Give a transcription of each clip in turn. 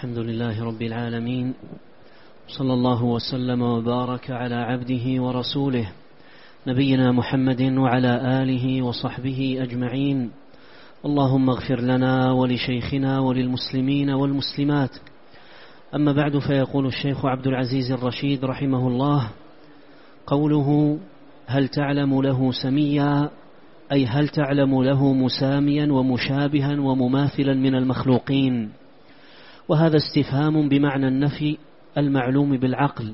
الحمد لله رب العالمين، صلى الله وسلم وبارك على عبده ورسوله نبينا محمد وعلى آله وصحبه أجمعين. اللهم اغفر لنا ولشيخنا وللمسلمين والمسلمات. أما بعد، فيقول الشيخ عبد العزيز الرشيد رحمه الله: قوله هل تعلم له سميا، أي هل تعلم له مساميا ومشابها ومماثلا من المخلوقين. وهذا استفهام بمعنى النفي المعلوم بالعقل،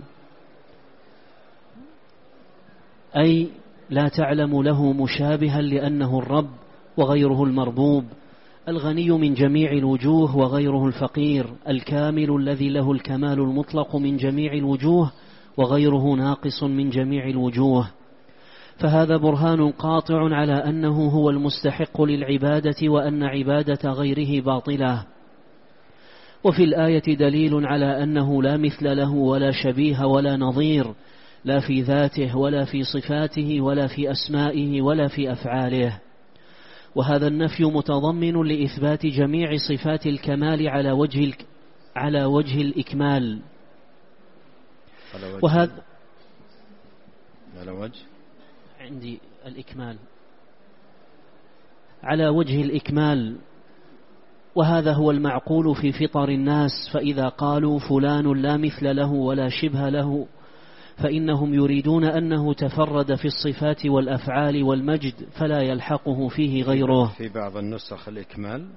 أي لا تعلم له مشابها لأنه الرب وغيره المربوب، الغني من جميع الوجوه وغيره الفقير، الكامل الذي له الكمال المطلق من جميع الوجوه وغيره ناقص من جميع الوجوه. فهذا برهان قاطع على أنه هو المستحق للعبادة وأن عبادة غيره باطلة. وفي الآية دليل على أنه لا مثل له ولا شبيه ولا نظير، لا في ذاته ولا في صفاته ولا في أسمائه ولا في أفعاله. وهذا النفي متضمن لإثبات جميع صفات الكمال على وجه الإكمال. وهذا على وجه عندي الإكمال، على وجه الإكمال. وهذا هو المعقول في فطر الناس، فإذا قالوا فلان لا مثل له ولا شبه له فإنهم يريدون أنه تفرد في الصفات والأفعال والمجد فلا يلحقه فيه غيره. في بعض النسخ الإكمال.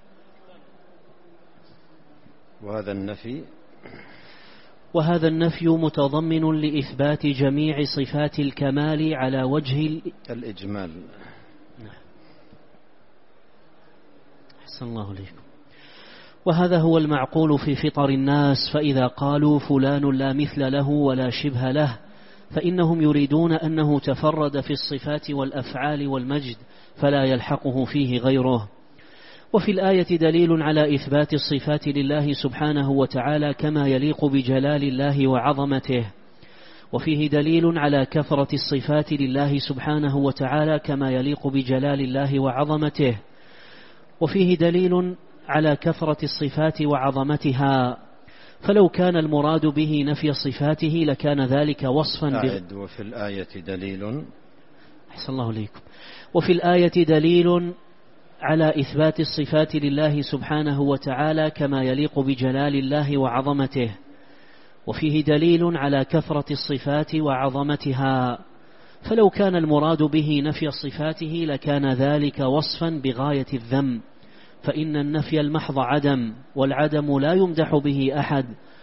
وهذا النفي متضمن لإثبات جميع صفات الكمال على وجه الإجمال. أحسن الله عليكم. وهذا هو المعقول في فطر الناس، فإذا قالوا فلان لا مثل له ولا شبه له فإنهم يريدون أنه تفرد في الصفات والأفعال والمجد فلا يلحقه فيه غيره. وفي الآية دليل على إثبات الصفات لله سبحانه وتعالى كما يليق بجلال الله وعظمته، وفيه دليل على كثرة الصفات لله سبحانه وتعالى كما يليق بجلال الله وعظمته، وفيه دليل على كثرة الصفات وعظمتها. فلو كان المراد به نفي صفاته لكان ذلك وصفا وفي الآية دليل. أحسن الله عليكم. وفي الآية دليل على إثبات الصفات لله سبحانه وتعالى كما يليق بجلال الله وعظمته، وفيه دليل على كثرة الصفات وعظمتها. فلو كان المراد به نفي صفاته لكان ذلك وصفا بغاية الذم، فإن النفي المحض عدم، والعدم لا يمدح به أحد،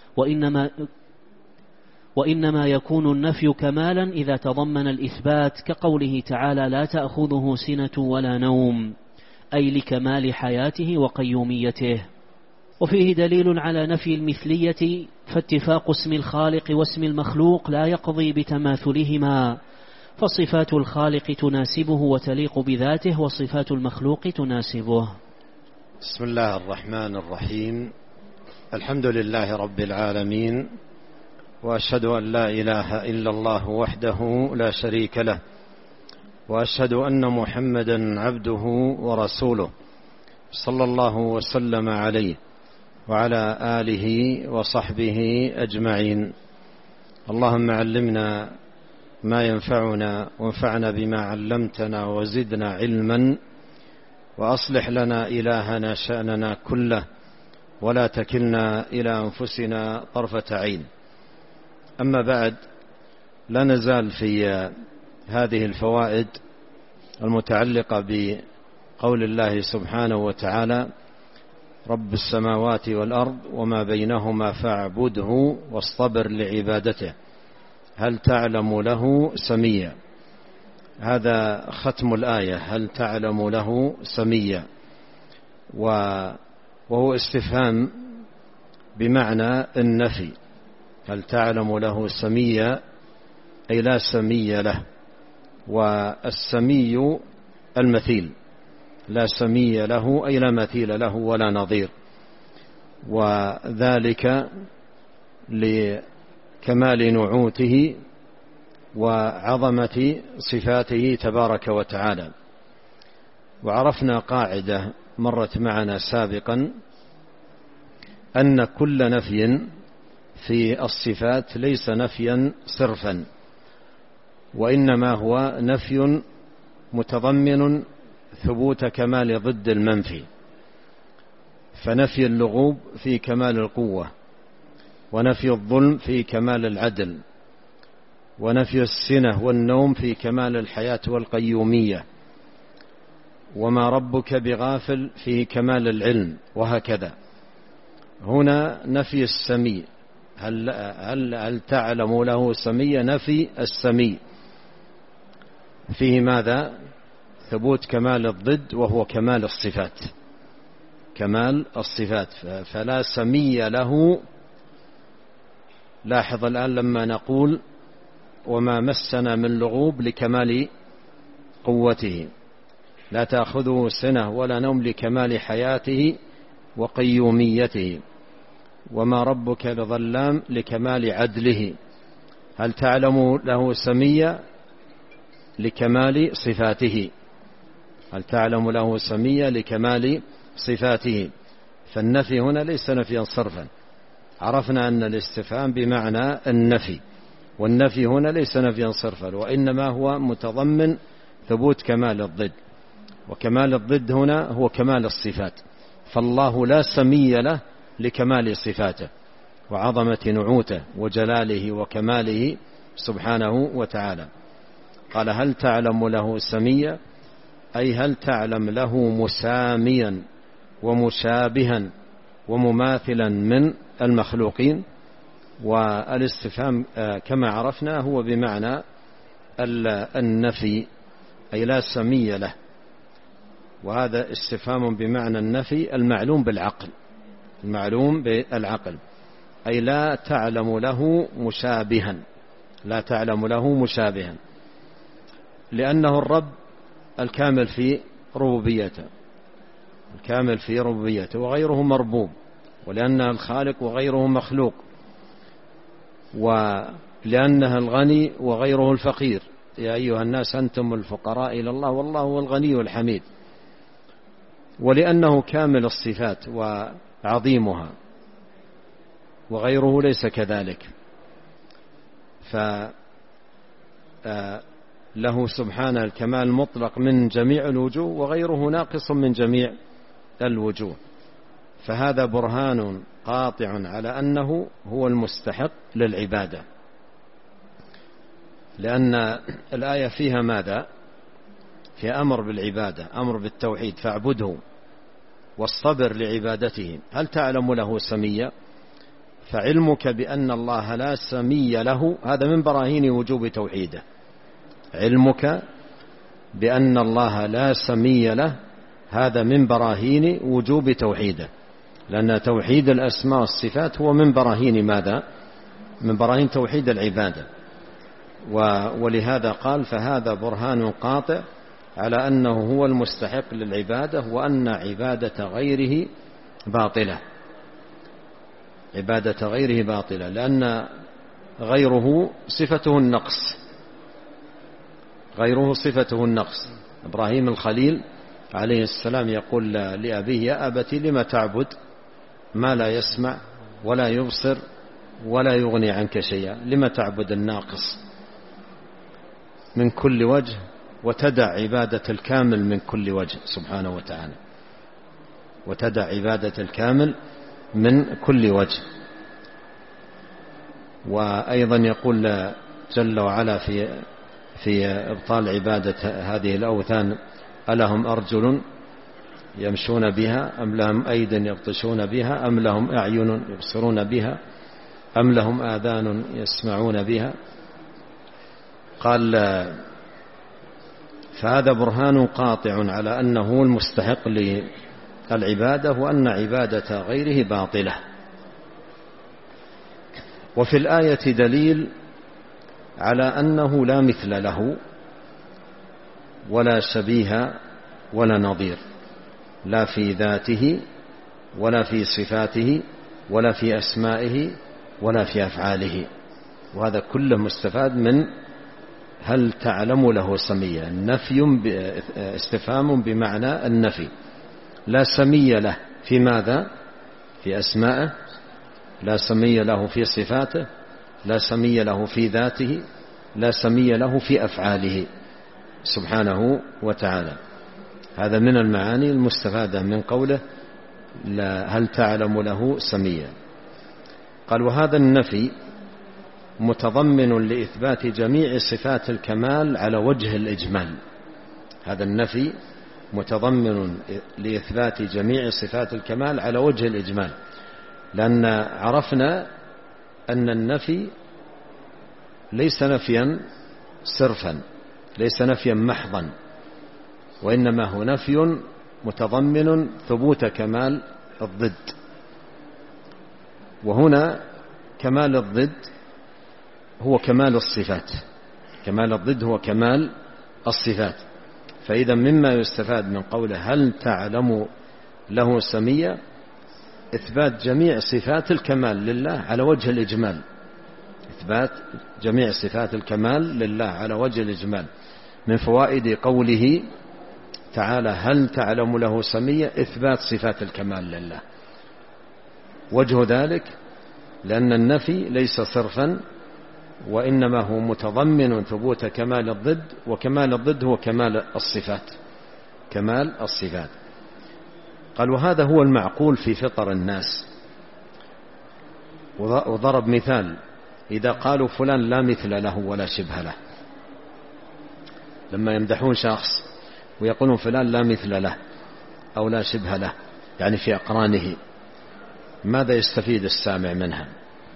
وإنما يكون النفي كمالا إذا تضمن الإثبات، كقوله تعالى لا تأخذه سنة ولا نوم، أي لكمال حياته وقيوميته. وفيه دليل على نفي المثلية، فاتفاق اسم الخالق واسم المخلوق لا يقضي بتماثلهما، فصفات الخالق تناسبه وتليق بذاته، وصفات المخلوق تناسبه. بسم الله الرحمن الرحيم. الحمد لله رب العالمين، وأشهد أن لا إله إلا الله وحده لا شريك له، وأشهد أن محمدا عبده ورسوله، صلى الله وسلم عليه وعلى آله وصحبه أجمعين. اللهم علمنا ما ينفعنا، وانفعنا بما علمتنا، وزدنا علما، وأصلح لنا إلهنا شأننا كله، ولا تكلنا إلى أنفسنا طرفة عين. أما بعد، لا نزال في هذه الفوائد المتعلقة بقول الله سبحانه وتعالى رب السماوات والأرض وما بينهما فاعبده واصطبر لعبادته هل تعلم له سميا. هذا ختم الآية، هل تعلم له سميا، وهو استفهام بمعنى النفي. هل تعلم له سميا أي لا سمي له، والسمي المثيل، لا سمي له أي لا مثيل له ولا نظير، وذلك لكمال نعوته وعظمة صفاته تبارك وتعالى. وعرفنا قاعدة مرت معنا سابقا أن كل نفي في الصفات ليس نفيا صرفا، وإنما هو نفي متضمن ثبوت كمال ضد المنفي. فنفي اللغوب في كمال القوة، ونفي الظلم في كمال العدل، ونفي السنة والنوم في كمال الحياة والقيومية، وما ربك بغافل في كمال العلم، وهكذا. هنا نفي السميع، هل تعلم له سميا؟ نفي السميع فيه ماذا؟ ثبوت كمال الضد، وهو كمال الصفات، كمال الصفات. فلا سمي له. لاحظ الآن لما نقول وما مسنا من لغوب لكمال قوته، لا تأخذه سنة ولا نوم لكمال حياته وقيوميته، وما ربك بظلام لكمال عدله. هل تعلم له سميا؟ لكمال صفاته، هل تعلم له سميا؟ لكمال صفاته. فالنفي هنا ليس نفيا صرفا. عرفنا أن الاستفهام بمعنى النفي، والنفي هنا ليس نفيا صرفا، وإنما هو متضمن ثبوت كمال الضد، وكمال الضد هنا هو كمال الصفات. فالله لا سمي له لكمال صفاته وعظمة نعوته وجلاله وكماله سبحانه وتعالى. قال هل تعلم له سميا، أي هل تعلم له مساميا ومشابها ومماثلا من المخلوقين. والاستفهام كما عرفنا هو بمعنى النفي، أي لا سمي له، وهذا استفهام بمعنى النفي المعلوم بالعقل، المعلوم بالعقل، أي لا تعلم له مشابها، لا تعلم له مشابها، لأنه الرب الكامل في ربوبيته، الكامل في ربوبيته، وغيره مربوب، ولأنه الخالق وغيره مخلوق، ولأنه الغني وغيره الفقير. يا أيها الناس أنتم الفقراء إلى الله والله هو الغني الحميد. ولأنه كامل الصفات وعظيمها، وغيره ليس كذلك. فله سبحانه الكمال المطلق من جميع الوجوه، وغيره ناقص من جميع الوجوه. فهذا برهان قاطع على أنه هو المستحق للعبادة، لأن الآية فيها ماذا؟ في أمر بالعبادة، أمر بالتوحيد، فاعبده والصبر لعبادته. هل تعلم له سميا؟ فعلمك بأن الله لا سمي له هذا من براهين وجوب توحيده. علمك بأن الله لا سمي له هذا من براهين وجوب توحيده، لأن توحيد الأسماء والصفات هو من براهين ماذا؟ من براهين توحيد العبادة. ولهذا قال فهذا برهان قاطع على أنه هو المستحق للعبادة، وأن عبادة غيره باطلة، عبادة غيره باطلة، لأن غيره صفته النقص، غيره صفته النقص. إبراهيم الخليل عليه السلام يقول لأبيه يا أبت لم تعبد ما لا يسمع ولا يبصر ولا يغني عنك شيئا، لم تعبد الناقص من كل وجه وتدع عبادة الكامل من كل وجه سبحانه وتعالى، وتدع عبادة الكامل من كل وجه. وأيضا يقول جل وعلا في إبطال عبادة هذه الأوثان ألهم أرجل يمشون بها أم لهم أيد يبطشون بها أم لهم أعين يبصرون بها أم لهم آذان يسمعون بها. قال فهذا برهان قاطع على أنه المستحق للعبادة، وأن عبادة غيره باطلة. وفي الآية دليل على أنه لا مثل له ولا شبيه ولا نظير، لا في ذاته ولا في صفاته ولا في أسمائه ولا في أفعاله. وهذا كله مستفاد من هل تعلم له سميا. نفي استفهام بمعنى النفي، لا سمي له في ماذا؟ في أسمائه لا سمي له في صفاته، لا سمي له في ذاته، لا سمي له في أفعاله سبحانه وتعالى. هذا من المعاني المستفادة من قوله هل تعلم له سميا. قال وهذا النفي متضمن لإثبات جميع صفات الكمال على وجه الإجمال. هذا النفي متضمن لإثبات جميع صفات الكمال على وجه الإجمال، لأن عرفنا أن النفي ليس نفيا صرفا، ليس نفيا محضا، وإنما هو نفي متضمن ثبوت كمال الضد. وهنا كمال الضد هو كمال الصفات، كمال الضد هو كمال الصفات. فإذا مما يستفاد من قوله هل تعلم له سميا إثبات جميع صفات الكمال لله على وجه الإجمال، إثبات جميع صفات الكمال لله على وجه الإجمال. من فوائد قوله تعالى هل تعلم له سميا إثبات صفات الكمال لله. وجه ذلك لأن النفي ليس صرفا، وإنما هو متضمن ثبوت كمال الضد، وكمال الضد هو كمال الصفات، كمال الصفات. قال وهذا هو المعقول في فطر الناس. وضرب مثال إذا قالوا فلان لا مثل له ولا شبه له، لما يمدحون شخص ويقولون فلان لا مثل له أو لا شبه له، يعني في أقرانه، ماذا يستفيد السامع منها؟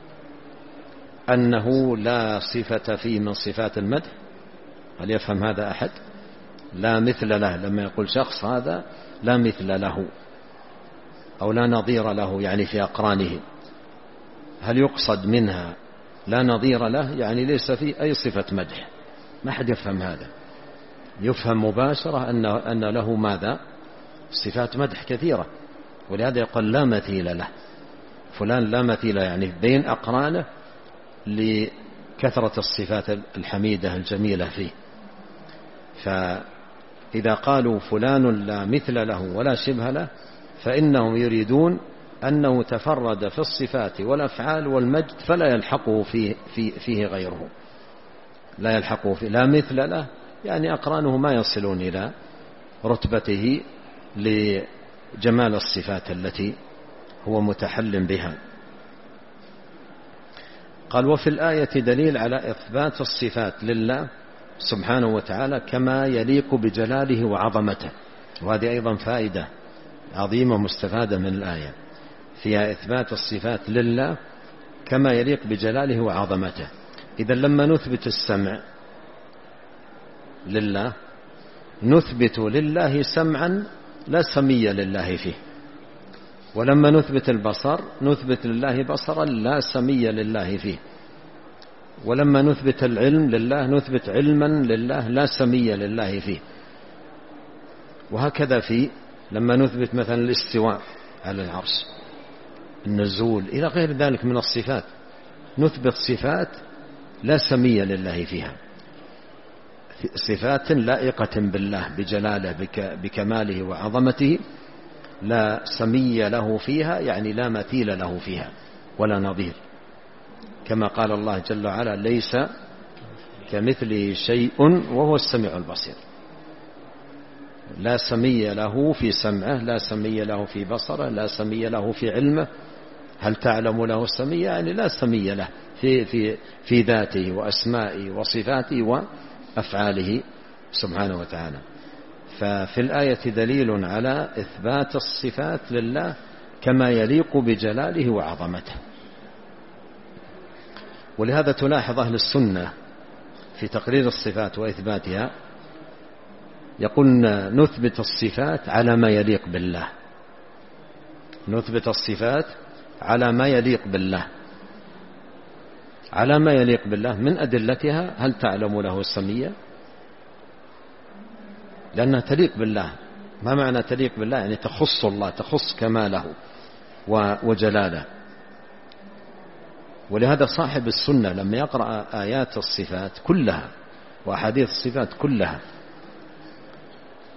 أنه لا صفة فيه من صفات المدح. هل يفهم هذا أحد؟ لا مثل له لما يقول شخص هذا لا مثل له أو لا نظير له، يعني في أقرانه، هل يقصد منها لا نظير له يعني ليس فيه أي صفة مدح؟ ما حد يفهم هذا. يفهم مباشرة أن له ماذا؟ صفات مدح كثيرة، ولهذا يقول لا مثيل له، فلان لا مثيل، يعني بين أقرانه لكثرة الصفات الحميدة الجميلة فيه. فإذا قالوا فلان لا مثل له ولا شبه له فإنهم يريدون أنه تفرد في الصفات والأفعال والمجد فلا يلحقه فيه غيره، لا يلحقه فيه، لا مثل له يعني أقرانه ما يصلون إلى رتبته لجمال الصفات التي هو متحل بها. قال وفي الآية دليل على إثبات الصفات لله سبحانه وتعالى كما يليق بجلاله وعظمته. وهذه أيضا فائدة عظيمة مستفادة من الآية، فيها إثبات الصفات لله كما يليق بجلاله وعظمته. إذا لما نثبت السمع لله نثبت لله سمعا لا سمي لله فيه، ولما نثبت البصر نثبت لله بصرا لا سمي لله فيه، ولما نثبت العلم لله نثبت علما لله لا سمي لله فيه. وهكذا لما نثبت مثلا الاستواء على العرش، النزول إلى غير ذلك من الصفات، نثبت صفات لا سمي لله فيها، صفات لائقة بالله بجلاله بكماله وعظمته لا سمي له فيها، يعني لا مثيل له فيها ولا نظير، كما قال الله جل وعلا ليس كمثله شيء وهو السميع البصير. لا سمي له في سمعه، لا سمي له في بصره، لا سمي له في علمه. هل تعلم له السمية؟ يعني لا سمي له في ذاته وأسمائه وصفاته وأفعاله سبحانه وتعالى. ففي الآية دليل على إثبات الصفات لله كما يليق بجلاله وعظمته. ولهذا تلاحظ أهل السنة في تقرير الصفات وإثباتها يقولون نثبت الصفات على ما يليق بالله، نثبت الصفات على ما يليق بالله، على ما يليق بالله. من أدلتها هل تعلم له السمية؟ لأنها تليق بالله. ما معنى تليق بالله؟ يعني تخص الله، تخص كماله وجلاله. ولهذا صاحب السنة لما يقرأ آيات الصفات كلها وأحاديث الصفات كلها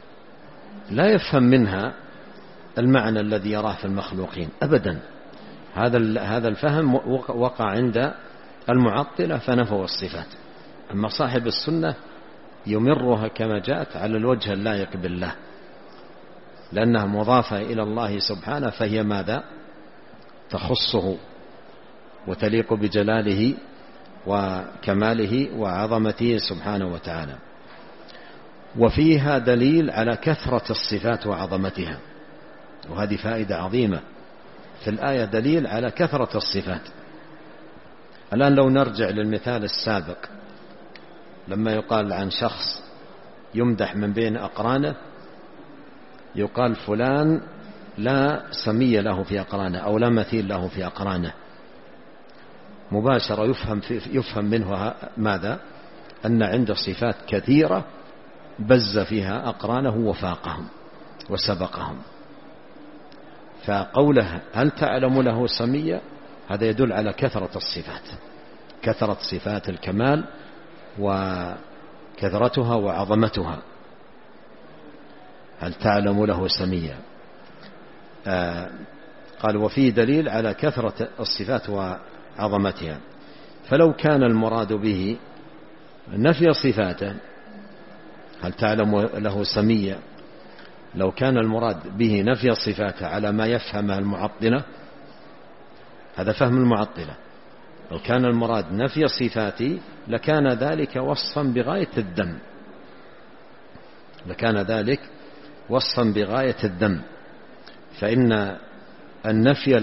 لا يفهم منها المعنى الذي يراه في المخلوقين أبدا، هذا الفهم وقع عند المعطلة فنفوا الصفات. أما صاحب السنة يمرها كما جاءت على الوجه اللائق بالله، لأنها مضافة إلى الله سبحانه، فهي ماذا؟ تخصه وتليق بجلاله وكماله وعظمته سبحانه وتعالى. وفيها دليل على كثرة الصفات وعظمتها، وهذه فائدة عظيمة في الآية، دليل على كثرة الصفات. الآن لو نرجع للمثال السابق، لما يقال عن شخص يمدح من بين أقرانه، يقال فلان لا سمي له في أقرانه أو لا مثيل له في أقرانه، مباشرة يفهم منه ماذا؟ أن عنده صفات كثيرة بز فيها أقرانه وفاقهم وسبقهم. فقوله هل تعلم له سميا، هذا يدل على كثرة الصفات، كثرة صفات الكمال وكثرتها وعظمتها. هل تعلم له سميا؟ قال وفيه دليل على كثرة الصفات وعظمتها. فلو كان المراد به نفي صفاته، هل تعلم له سميا، لو كان المراد به نفي صفاته على ما يفهمه المعطلة، هذا فهم المعطلة، لو كان المراد نفي صفاته لكان ذلك وصفا بغاية الذم، لكان ذلك وصفا بغاية الذم. فإن النفي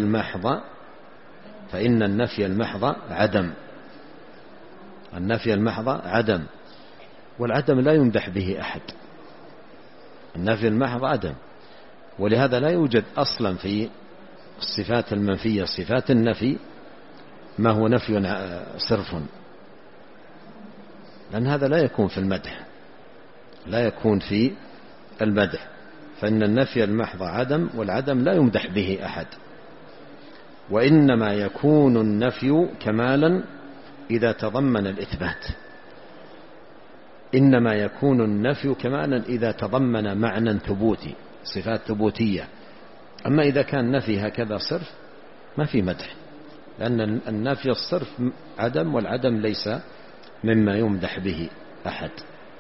المحض عدم، النفي المحض عدم، والعدم لا يمدح به أحد، النفي المحض عدم. ولهذا لا يوجد أصلا في الصفات المنفية، صفات النفي، ما هو نفي صرف، لأن هذا لا يكون في المدح، لا يكون في المدح. فإن النفي المحض عدم، والعدم لا يمدح به أحد. وإنما يكون النفي كمالا إذا تضمن الإثبات، إنما يكون النفي كمالا إذا تضمن معنى ثبوتي، صفات ثبوتية. أما إذا كان نفي هكذا صرف ما في مدح، لأن النفي الصرف عدم، والعدم ليس مما يمدح به أحد.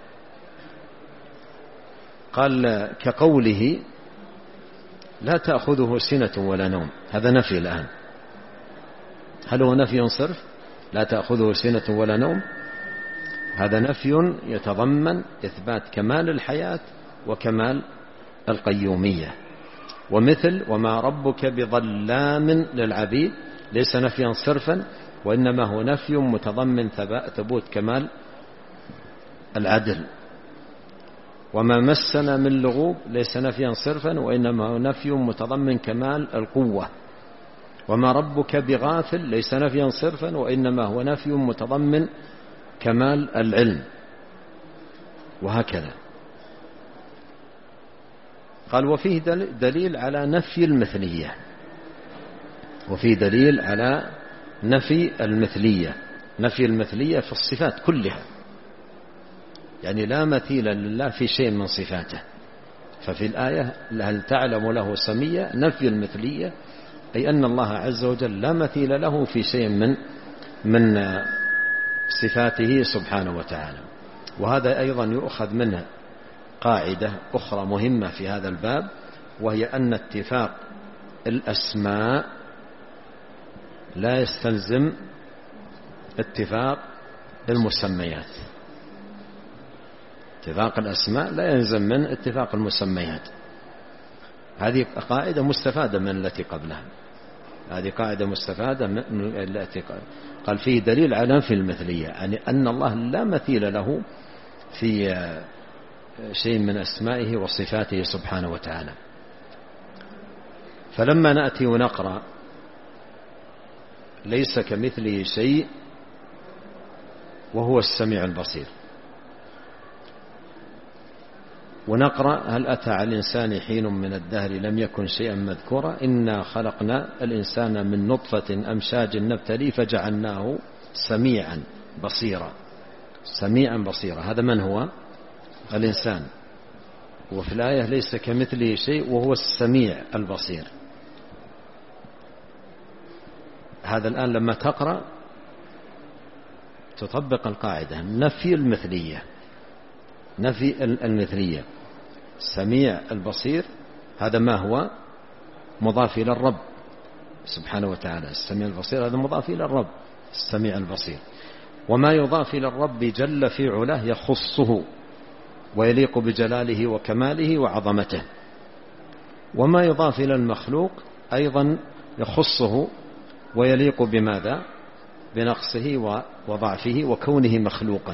قال كقوله لا تأخذه سنة ولا نوم، هذا نفي الآن. هل هو نفي صرف لا تأخذه سنة ولا نوم؟ هذا نفي يتضمن إثبات كمال الحياة وكمال القيومية. ومثل وما ربك بظلام للعبيد ليس نفيا صرفا، وإنما هو نفي متضمن ثبوت كمال العدل. وما مسنا من لغوب ليس نفيا صرفا، وإنما هو نفي متضمن كمال القوة. وما ربك بغافل ليس نفيا صرفا، وإنما هو نفي متضمن كمال العلم، وهكذا. قال وفيه دليل على نفي المثلية، وفيه دليل على نفي المثلية، نفي المثلية في الصفات كلها، يعني لا مثيل لله في شيء من صفاته. ففي الآية هل تعلم له سميا نفي المثلية، أي أن الله عز وجل لا مثيل له في شيء من صفاته سبحانه وتعالى. وهذا أيضا يؤخذ منه قاعدة أخرى مهمة في هذا الباب، وهي أن اتفاق الأسماء لا يستلزم اتفاق المسميات. اتفاق الأسماء لا يلزم من اتفاق المسميات. هذه قاعدة مستفادة من التي قبلها، هذه قاعدة مستفادة من التي قال فيه دليل على نفي المثلية، يعني أن الله لا مثيل له في شيء من أسمائه وصفاته سبحانه وتعالى. فلما نأتي ونقرأ ليس كمثله شيء وهو السميع البصير، ونقرأ هل أتى على الإنسان حين من الدهر لم يكن شيئا مذكورا، إنا خلقنا الإنسان من نطفة أمشاج نبتلي فجعلناه سميعا بصيرا. سميعا بصيرا، هذا من هو؟ الإنسان. وفي الآية ليس كمثله شيء وهو السميع البصير. هذا الآن لما تقرأ تطبق القاعدة نفي المثلية. نفي المثلية، السميع البصير هذا ما هو مضاف إلى الرب سبحانه وتعالى. السميع البصير هذا مضاف إلى الرب السميع البصير، وما يضاف إلى الرب جل في علاه يخصه ويليق بجلاله وكماله وعظمته، وما يضاف إلى المخلوق أيضا يخصه ويليق بماذا؟ بنقصه وضعفه وكونه مخلوقا.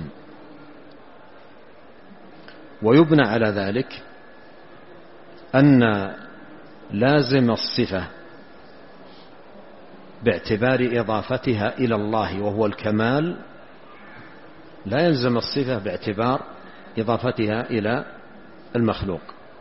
ويبنى على ذلك أن لازم الصفة باعتبار إضافتها إلى الله وهو الكمال لا يلزم الصفة باعتبار إضافتها إلى المخلوق،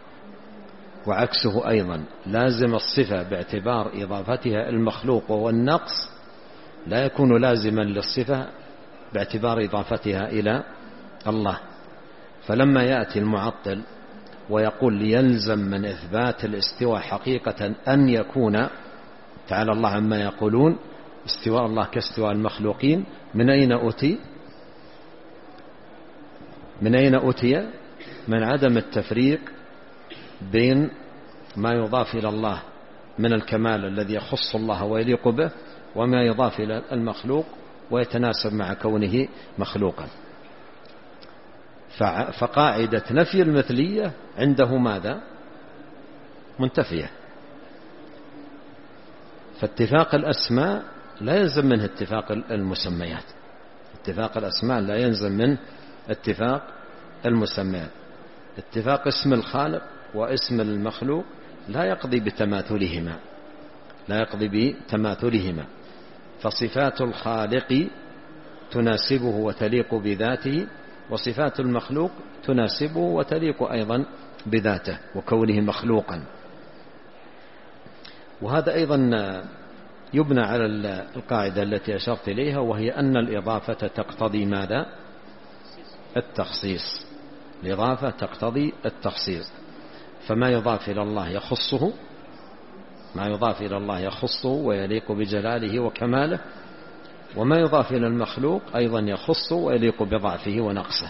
وعكسه أيضا لازم الصفة باعتبار إضافتها المخلوق وهو النقص لا يكون لازما للصفة باعتبار إضافتها إلى الله. فلما يأتي المعطل ويقول يلزم من إثبات الاستواء حقيقة أن يكون تعالى الله عما يقولون استواء الله كاستواء المخلوقين، من أين أتي؟ من أين أتي؟ من عدم التفريق بين ما يضاف إلى الله من الكمال الذي يخص الله ويليق به وما يضاف إلى المخلوق ويتناسب مع كونه مخلوقا. فقاعدة نفي المثلية عنده ماذا؟ منتفية. فاتفاق الأسماء لا يلزم منه اتفاق المسميات. اتفاق الأسماء لا يلزم من اتفاق المسميات. اتفاق اسم الخالق واسم المخلوق لا يقضي بتماثلهما، لا يقضي بتماثلهما. فصفات الخالق تناسبه وتليق بذاته، وصفات المخلوق تناسبه وتليق أيضا بذاته وكونه مخلوقا. وهذا أيضا يبنى على القاعدة التي أشرت إليها، وهي أن الإضافة تقتضي ماذا؟ التخصيص. الإضافة تقتضي التخصيص، فما يضاف إلى الله يخصه، ما يضاف إلى الله يخصه ويليق بجلاله وكماله، وما يضاف إلى المخلوق أيضا يخصه ويليق بضعفه ونقصه.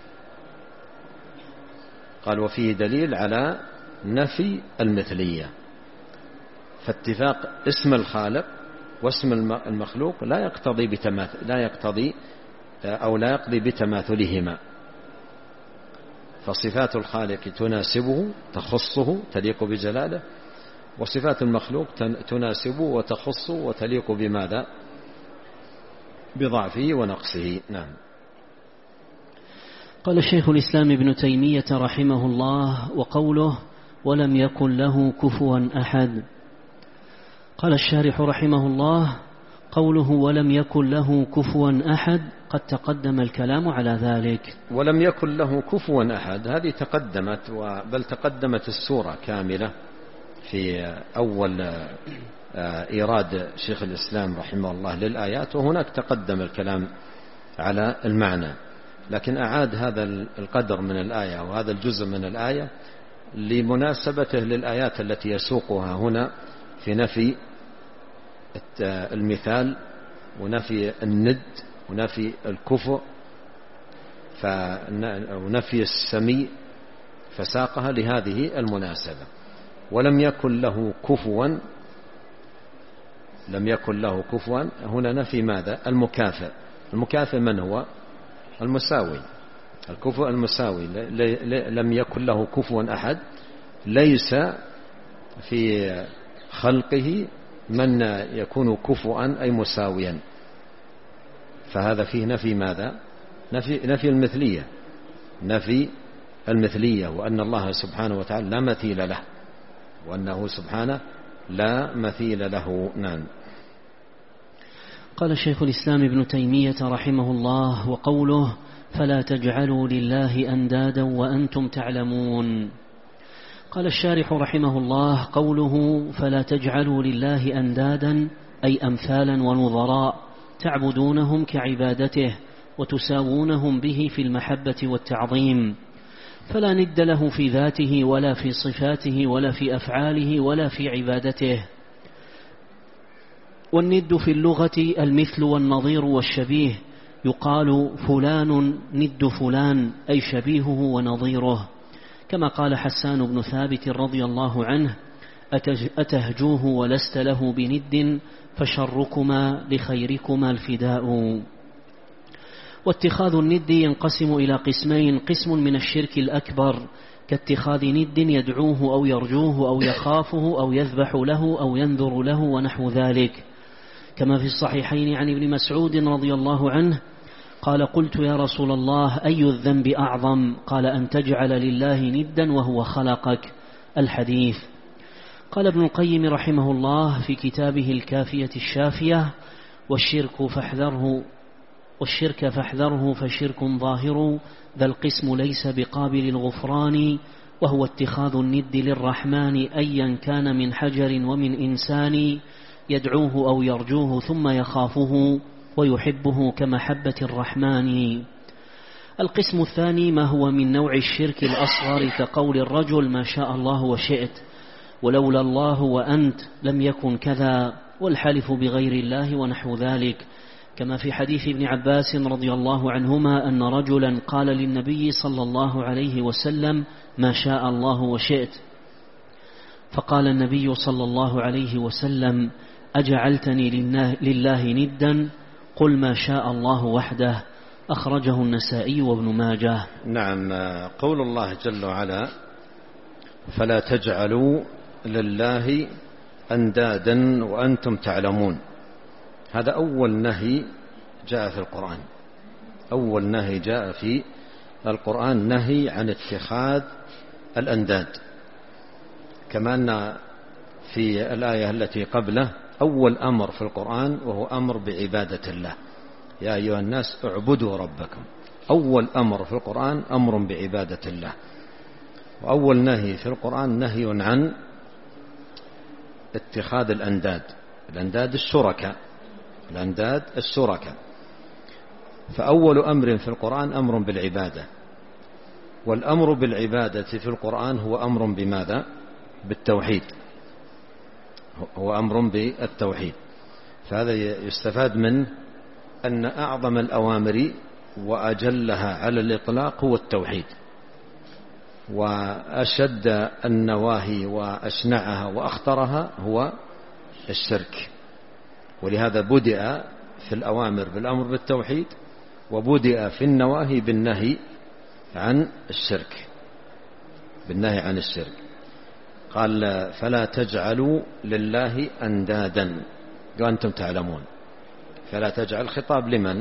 قال وفيه دليل على نفي المثلية. فاتفاق اسم الخالق واسم المخلوق لا يقضي بتماثلهما. فصفات الخالق تناسبه تخصه تليق بجلاله، وصفات المخلوق تناسبه وتخصه وتليق بماذا؟ بضعفه ونقصه. نعم. قال الشيخ الإسلام ابن تيمية رحمه الله: وقوله ولم يكن له كفوا أحد. قال الشارح رحمه الله: قوله ولم يكن له كفوا أحد قد تقدم الكلام على ذلك. ولم يكن له كفوا أحد هذه تقدمت، بل تقدمت السورة كاملة في أول إيراد شيخ الإسلام رحمه الله للآيات، وهناك تقدم الكلام على المعنى، لكن أعاد هذا القدر من الآية وهذا الجزء من الآية لمناسبته للآيات التي يسوقها هنا في نفي المثال ونفي الند ونفي الكفء ونفي السميع، فساقها لهذه المناسبة. ولم يكن له كفوا، لم يكن له كفوا هنا نفي ماذا؟ المكافئ. المكافئ من هو؟ المساوي. الكفء المساوي. لم يكن له كفوا أحد، ليس في خلقه من يكون كفوا أي مساويا. فهذا فيه نفي ماذا؟ نفي المثلية، نفي المثلية، وأن الله سبحانه وتعالى لا مثيل له، وأنه سبحانه لا مثيل له. نعم. قال الشيخ الإسلام ابن تيمية رحمه الله: وقوله فلا تجعلوا لله أندادا وأنتم تعلمون. قال الشارح رحمه الله: قوله فلا تجعلوا لله أندادا أي أمثالا ونظراء تعبدونهم كعبادته وتساوونهم به في المحبة والتعظيم، فلا ند له في ذاته ولا في صفاته ولا في أفعاله ولا في عبادته. والند في اللغة المثل والنظير والشبيه، يقال فلان ند فلان أي شبيهه ونظيره، كما قال حسان بن ثابت رضي الله عنه: أتهجوه ولست له بند فشركما لخيركما الفداء. واتخاذ الند ينقسم إلى قسمين: قسم من الشرك الأكبر كاتخاذ ند يدعوه أو يرجوه أو يخافه أو يذبح له أو ينذر له ونحو ذلك، كما في الصحيحين عن ابن مسعود رضي الله عنه قال: قلت يا رسول الله أي الذنب أعظم؟ قال: أن تجعل لله ندا وهو خلقك. الحديث. قال ابن القيم رحمه الله في كتابه الكافية الشافية: والشرك فاحذره فشرك ظاهر، ذا القسم ليس بقابل الغفران، وهو اتخاذ الند للرحمن أيا كان من حجر ومن إنسان، يدعوه أو يرجوه ثم يخافه ويحبه كمحبة الرحمن. القسم الثاني ما هو من نوع الشرك الأصغر كقول الرجل ما شاء الله وشئت، ولولا الله وأنت لم يكن كذا، والحلف بغير الله ونحو ذلك، كما في حديث ابن عباس رضي الله عنهما أن رجلا قال للنبي صلى الله عليه وسلم ما شاء الله وشئت، فقال النبي صلى الله عليه وسلم: أجعلتني لله ندا؟ قل ما شاء الله وحده. أخرجه النسائي وابن ماجه. نعم. قول الله جل وعلا: فلا تجعلوا لله أندادا وأنتم تعلمون، هذا أول نهي جاء في القرآن. أول نهي جاء في القرآن نهي عن اتخاذ الأنداد، كما أن في الآية التي قبله أول أمر في القرآن وهو أمر بعبادة الله: يا أيها الناس اعبدوا ربكم. أول أمر في القرآن أمر بعبادة الله. وأول نهي في القرآن نهي عن اتخاذ الأنداد، الأنداد الشركاء. فأول أمر في القرآن أمر بالعبادة، والأمر بالعبادة في القرآن هو أمر بماذا؟ بالتوحيد، هو أمر بالتوحيد. فهذا يستفاد منه أن أعظم الأوامر وأجلها على الإطلاق هو التوحيد، وأشد النواهي وأشنعها وأخطرها هو الشرك. ولهذا بدأ في الأوامر بالأمر بالتوحيد، وبدأ في النواهي بالنهي عن الشرك. قال: فلا تجعلوا لله أندادا وأنتم تعلمون. فلا تجعل خطاب لمن؟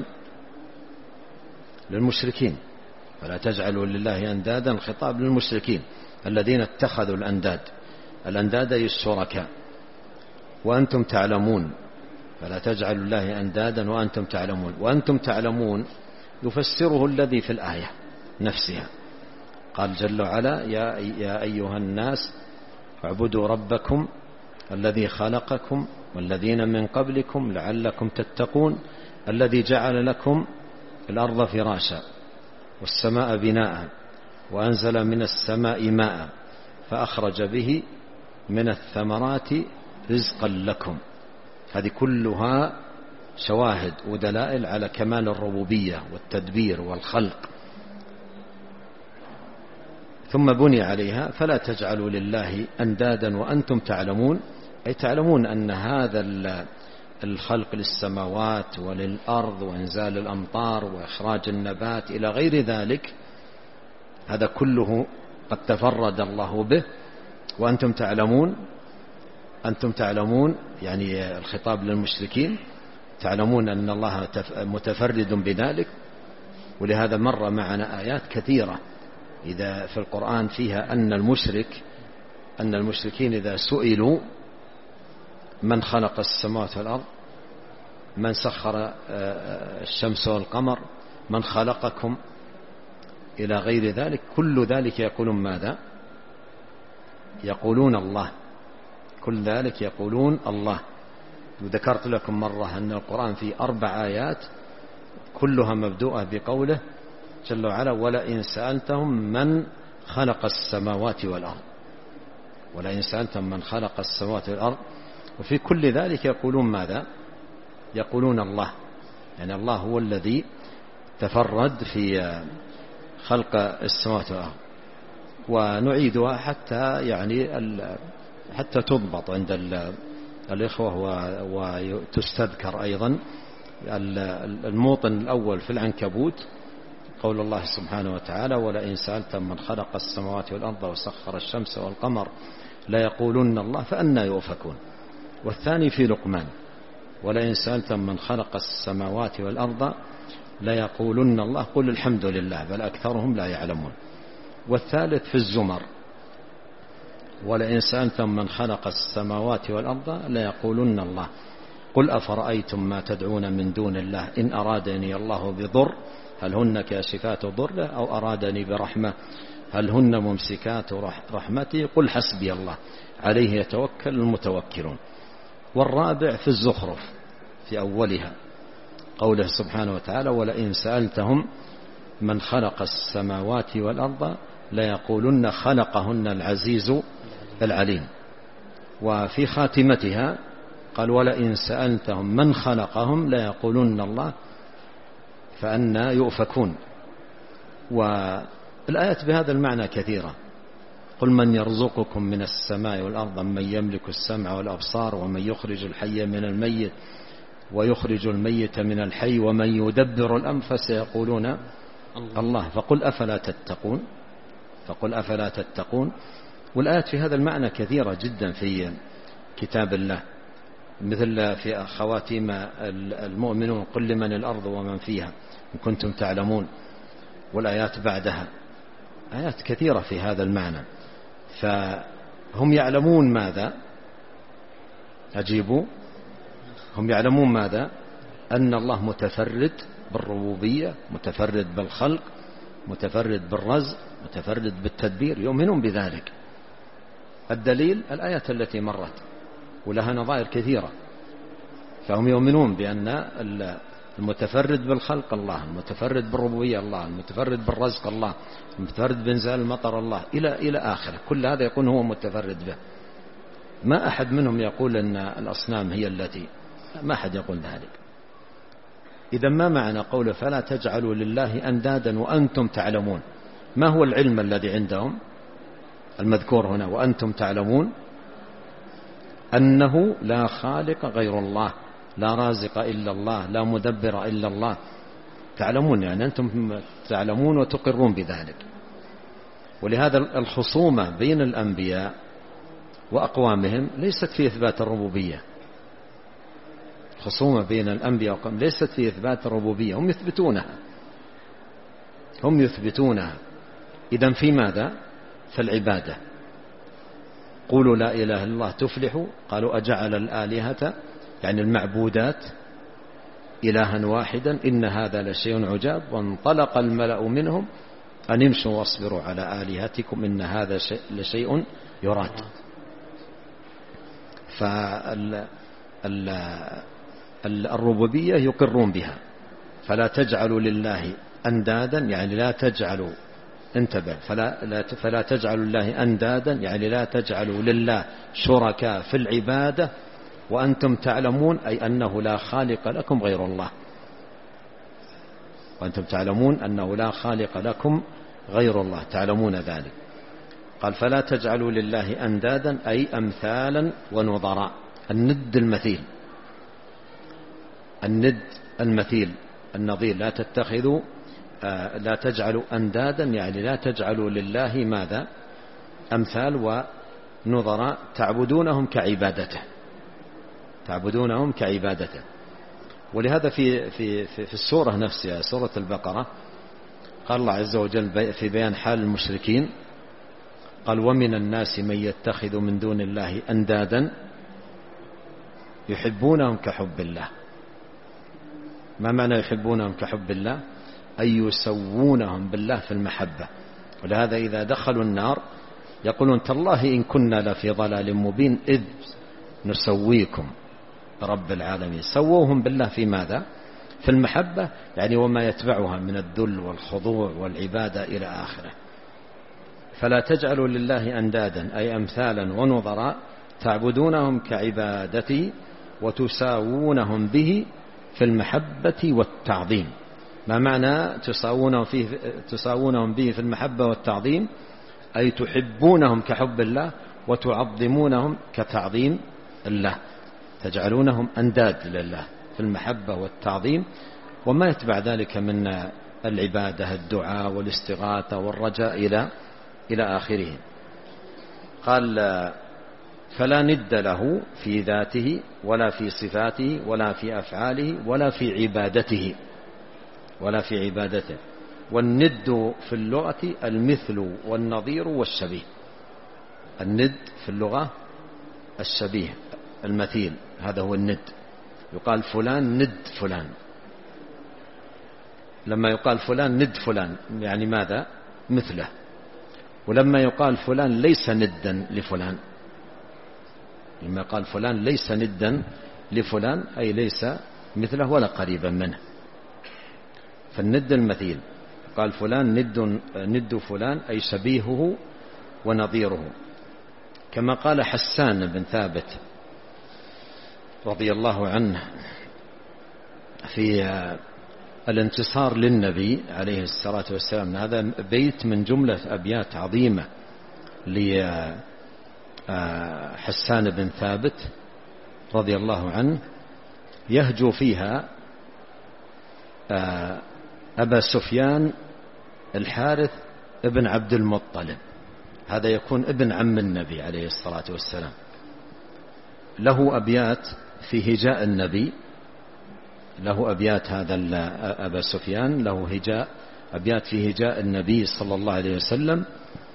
للمشركين. فلا تجعلوا لله أندادا خطاب للمشركين الذين اتخذوا الأنداد أي الشركاء. وأنتم تعلمون، فلا تجعلوا لله أندادا وأنتم تعلمون. وأنتم تعلمون يفسره الذي في الآية نفسها. قال جل وعلا: يا أيها الناس اعبدوا ربكم الذي خلقكم والذين من قبلكم لعلكم تتقون، الذي جعل لكم الأرض فراشا والسماء بناء وأنزل من السماء ماء فأخرج به من الثمرات رزقا لكم. هذه كلها شواهد ودلائل على كمال الربوبية والتدبير والخلق. ثم بني عليها: فلا تجعلوا لله أندادا وأنتم تعلمون، أي تعلمون أن هذا الخلق للسماوات وللأرض وإنزال الأمطار وإخراج النبات إلى غير ذلك، هذا كله قد تفرد الله به. وأنتم تعلمون، أنتم تعلمون يعني الخطاب للمشركين، تعلمون أن الله متفرد بذلك. ولهذا مر معنا آيات كثيرة إذا في القرآن فيها أن المشركين إذا سئلوا من خلق السماوات والأرض، من سخر الشمس والقمر، من خلقكم، إلى غير ذلك، كل ذلك يقولون ماذا؟ يقولون الله. كل ذلك يقولون الله. وذكرت لكم مرة أن القرآن فيه 4 آيات كلها مبدوءة بقوله جل وعلا: ولئن سألتهم من خلق السماوات والأرض. ولئن سألتهم من خلق السماوات والأرض وفي كل ذلك يقولون ماذا؟ يقولون الله، يعني الله هو الذي تفرد في خلق السماوات والأرض. ونعيدها حتى تضبط عند الإخوة وتستذكر أيضا. الموطن الأول في العنكبوت قول الله سبحانه وتعالى: ولئن سألتم من خلق السماوات والأرض وسخر الشمس والقمر ليقولن الله فأنى يؤفكون. والثاني في لقمان: ولئن سألتم من خلق السماوات والأرض ليقولن الله قل الحمد لله بل أكثرهم لا يعلمون. والثالث في الزمر: ولئن سألتم من خلق السماوات والأرض ليقولن الله قل أفرأيتم ما تدعون من دون الله إن أرادني الله بضر هل هن كاشفات ضره أو أرادني برحمة هل هن ممسكات رحمتي قل حسبي الله عليه يتوكل المتوكلون. والرابع في الزخرف في أولها قوله سبحانه وتعالى: ولئن سألتهم من خلق السماوات والأرض ليقولن خلقهن العزيز العليم. وفي خاتمتها قال: ولئن سألتهم من خلقهم ليقولن الله فأنى يؤفكون. والآيات بهذا المعنى كثيرة: قل من يرزقكم من السماء والأرض من يملك السمع والأبصار ومن يخرج الحي من الميت ويخرج الميت من الحي ومن يدبر الأمر فسيقولون الله فقل أفلا تتقون. والآيات في هذا المعنى كثيرة جدا في كتاب الله، مثل في خواتيم المؤمنون: قل لمن الأرض ومن فيها إن كنتم تعلمون. والآيات بعدها آيات كثيرة في هذا المعنى. فهم يعلمون ماذا؟ أجيبوا. هم يعلمون ماذا؟ أن الله متفرد بالربوبية، متفرد بالخلق، متفرد بالرزق، متفرد بالتدبير، يؤمنون بذلك. الدليل الآيات التي مرت ولها نظائر كثيرة. فهم يؤمنون بأن المتفرد بالخلق الله، المتفرد بالربوبية الله، المتفرد بالرزق الله، المتفرد بإنزال المطر الله إلى آخره. كل هذا يكون هو متفرد به. ما أحد منهم يقول أن الأصنام هي التي، ما أحد يقول ذلك. إذا ما معنى قوله فلا تجعلوا لله أندادا وأنتم تعلمون؟ ما هو العلم الذي عندهم المذكور هنا وأنتم تعلمون؟ أنه لا خالق غير الله، لا رازق إلا الله، لا مدبر إلا الله. تعلمون يعني أنتم تعلمون وتقرون بذلك. ولهذا الخصومة بين الأنبياء وأقوامهم ليست في إثبات الربوبية. خصومة بين الأنبياء وأقوامهم ليست في إثبات الربوبية، هم يثبتونها. إذن في ماذا؟ في العبادة. قولوا لا إله إلا الله تفلحوا. قالوا أجعل الآلهة يعني المعبودات إلها واحدا إن هذا لشيء عجاب. وانطلق الملأ منهم أن امشوا واصبروا على آلهتكم إن هذا لشيء يراد. فالربوبية يقرون بها. فلا تجعلوا لله أندادا يعني لا تجعلوا، انتبه، فلا تجعلوا لله أندادا يعني لا تجعلوا لله شركاء في العبادة وأنتم تعلمون، أي أنه لا خالق لكم غير الله. وأنتم تعلمون أنه لا خالق لكم غير الله، تعلمون ذلك. قال فلا تجعلوا لله أندادا أي أمثالا ونظراء. الند المثيل، الند المثيل النظير. لا تتخذوا، لا تجعلوا أندادا يعني لا تجعلوا لله ماذا؟ أمثال ونظراء تعبدونهم كعبادته، تعبدونهم كعبادته. ولهذا في السورة نفسها سورة البقرة قال الله عز وجل في بيان حال المشركين قال ومن الناس من يتخذ من دون الله أندادا يحبونهم كحب الله. ما معنى يحبونهم كحب الله؟ أي يسوونهم بالله في المحبة. ولهذا إذا دخلوا النار يقولون تالله إن كنا لفي ضلال مبين إذ نسويكم رب العالمين. سووهم بالله في ماذا؟ في المحبة، يعني وما يتبعها من الذل والخضوع والعبادة إلى آخره. فلا تجعلوا لله أندادا أي أمثالا ونظراء تعبدونهم كعبادتي وتساوونهم به في المحبة والتعظيم. ما معنى تساوونهم به في المحبة والتعظيم؟ أي تحبونهم كحب الله وتعظمونهم كتعظيم الله، تجعلونهم أنداد لله في المحبة والتعظيم، وما يتبع ذلك من العبادة، الدعاء والاستغاثة والرجاء إلى آخره. قال فلا ند له في ذاته ولا في صفاته ولا في أفعاله ولا في عبادته. والند في اللغة المثل والنظير والشبيه. الند في اللغة الشبيه المثيل، هذا هو الند. يقال فلان ند فلان. لما يقال فلان ند فلان يعني ماذا؟ مثله. ولما يقال فلان ليس ندا لفلان، لما قال فلان ليس ندا لفلان أي ليس مثله ولا قريبا منه. فالند المثيل. قال فلان ند فلان أي شبيهه ونظيره. كما قال حسان بن ثابت رضي الله عنه في الانتصار للنبي عليه الصلاة والسلام. هذا بيت من جملة أبيات عظيمة لحسان بن ثابت رضي الله عنه، يهجو فيها أبا سفيان الحارث ابن عبد المطلب. هذا يكون ابن عم النبي عليه الصلاة والسلام. له أبيات في هجاء النبي، له أبيات هذا أبا سفيان له أبيات في هجاء النبي صلى الله عليه وسلم.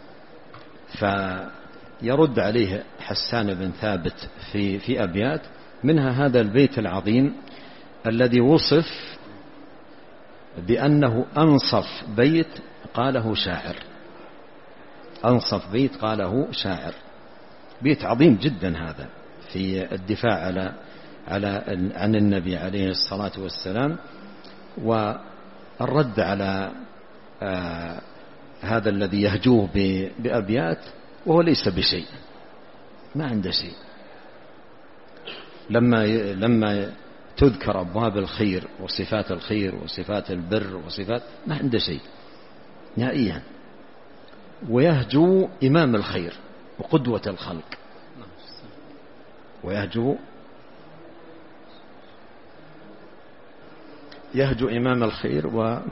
فيرد عليه حسان بن ثابت في أبيات منها هذا البيت العظيم الذي وصف بأنه أنصف بيت قاله شاعر. أنصف بيت قاله شاعر. بيت عظيم جدا هذا في الدفاع عن النبي عليه الصلاة والسلام، والرد على هذا الذي يهجوه بأبيات وهو ليس بشيء، ما عنده شيء. لما تذكر أبواب الخير وصفات الخير وصفات البر وصفات، ما عنده شيء نهائيا. ويهجو إمام الخير وقدوة الخلق، يهجو إمام الخير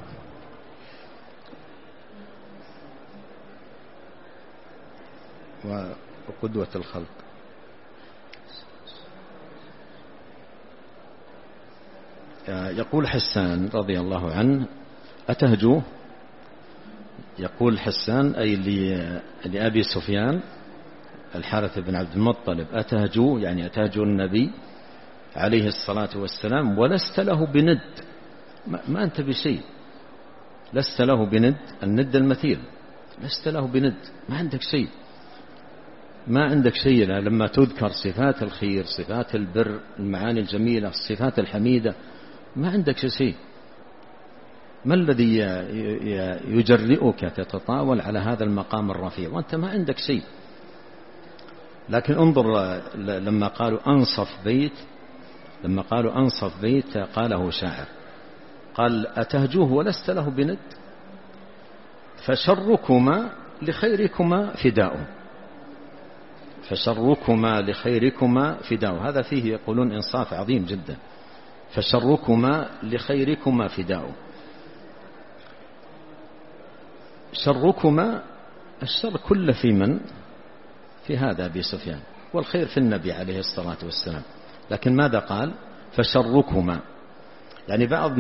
وقدوة الخلق. يقول حسان رضي الله عنه أتهجو، يقول حسان أي لأبي سفيان الحارث بن عبد المطلب أتهجو يعني أتهجو النبي عليه الصلاة والسلام ولست له بند، ما أنت بشيء، لست له بند، الند المثيل، لست له بند، ما عندك شيء، ما عندك شيء. لما تذكر صفات الخير، صفات البر، المعاني الجميلة، الصفات الحميدة، ما عندك شيء. ما الذي يجرئك تتطاول على هذا المقام الرفيع وأنت ما عندك شيء؟ لكن انظر لما قالوا أنصف بيت قاله شاعر، قال أتهجوه ولست له بند فشركما لخيركما فداء. فشركما لخيركما فداء، هذا فيه يقولون إنصاف عظيم جدا. فشركما لخيركما فداء. شركما، الشر كله في من؟ في هذا أبي سفيان، والخير في النبي عليه الصلاة والسلام. لكن ماذا قال؟ فشركما، يعني بعض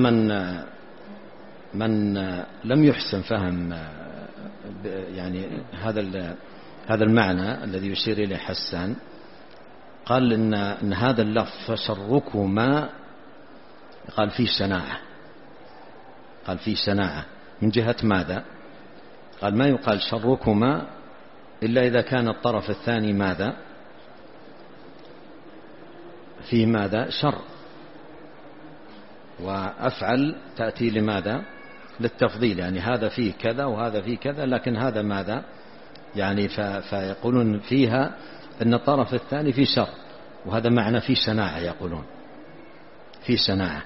من لم يحسن فهم يعني هذا المعنى الذي يشير إليه حسان، قال إن هذا اللفظ فشركما قال فيه شناعة، قال فيه شناعة من جهة ماذا؟ قال ما يقال شركما إلا إذا كان الطرف الثاني ماذا؟ فيه ماذا؟ شر، وأفعل تأتي لماذا؟ للتفضيل، يعني هذا فيه كذا وهذا فيه كذا، لكن هذا ماذا؟ يعني فيقولون فيها أن الطرف الثاني في شر، وهذا معنى في شناعة، يقولون في شناعة.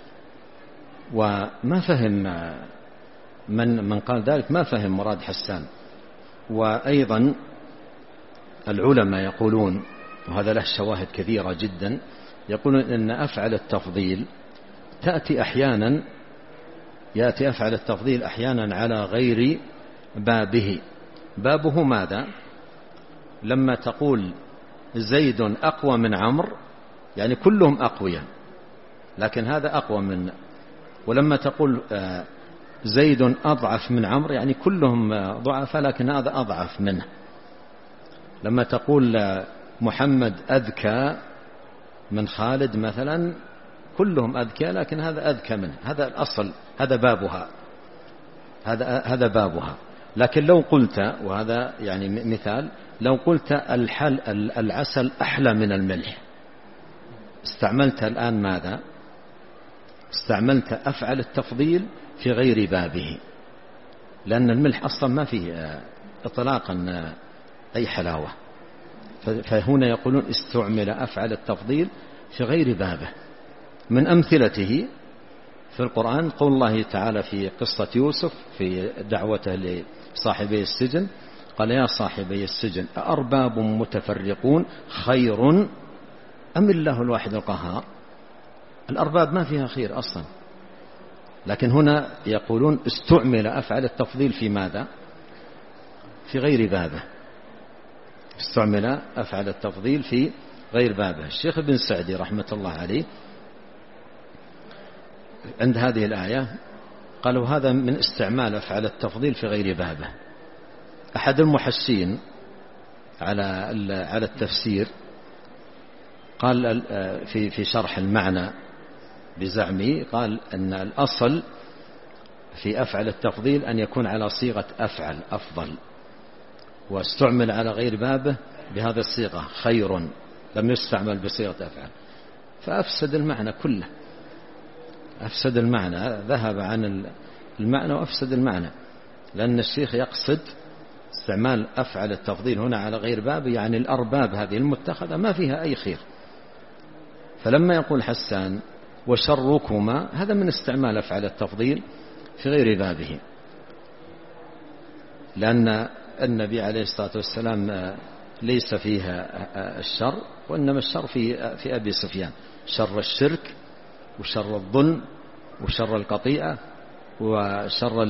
وما فهم من قال ذلك، ما فهم مراد حسان. وأيضا العلماء يقولون، وهذا له شواهد كثيرة جدا، يقولون أن أفعل التفضيل يأتي أفعل التفضيل أحيانا على غير بابه. بابه ماذا؟ لما تقول زيد أقوى من عمرو، يعني كلهم أقوياء لكن هذا أقوى من، ولما تقول زيد أضعف من عمرو، يعني كلهم ضعفاء لكن هذا أضعف منه. لما تقول محمد أذكى من خالد مثلا، كلهم أذكى لكن هذا أذكى منه. هذا الأصل، هذا بابها، هذا بابها. لكن لو قلت، وهذا يعني مثال، لو قلت العسل أحلى من الملح، استعملت الآن ماذا؟ استعملت أفعل التفضيل في غير بابه، لأن الملح أصلا ما فيه إطلاقا أي حلاوة. فهنا يقولون استعمل أفعل التفضيل في غير بابه. من أمثلته في القرآن قول الله تعالى في قصة يوسف في دعوته لصاحبي السجن، قال يا صاحبي السجن أأرباب متفرقون خير أم الله الواحد القهار؟ الأرباب ما فيها خير أصلا، لكن هنا يقولون استعمل أفعل التفضيل في ماذا؟ في غير بابه. استعمل أفعل التفضيل في غير بابه. الشيخ ابن سعدي رحمة الله عليه عند هذه الآية قالوا هذا من استعمال أفعل التفضيل في غير بابه. أحد المحشين على التفسير قال في شرح المعنى بزعمه، قال أن الأصل في أفعل التفضيل أن يكون على صيغة أفعل أفضل، واستعمل على غير بابه بهذا الصيغة خير، لم يستعمل بصيغة أفعل، فأفسد المعنى كله، أفسد المعنى، ذهب عن المعنى وأفسد المعنى. لأن الشيخ يقصد استعمال أفعل التفضيل هنا على غير باب، يعني الأرباب هذه المتخذة ما فيها أي خير. فلما يقول حسان وشركما، هذا من استعمال أفعل التفضيل في غير بابه، لأن النبي عليه الصلاة والسلام ليس فيها الشر، وإنما الشر في أبي سفيان، شر الشرك وشر الظلم وشر القطيعة وشر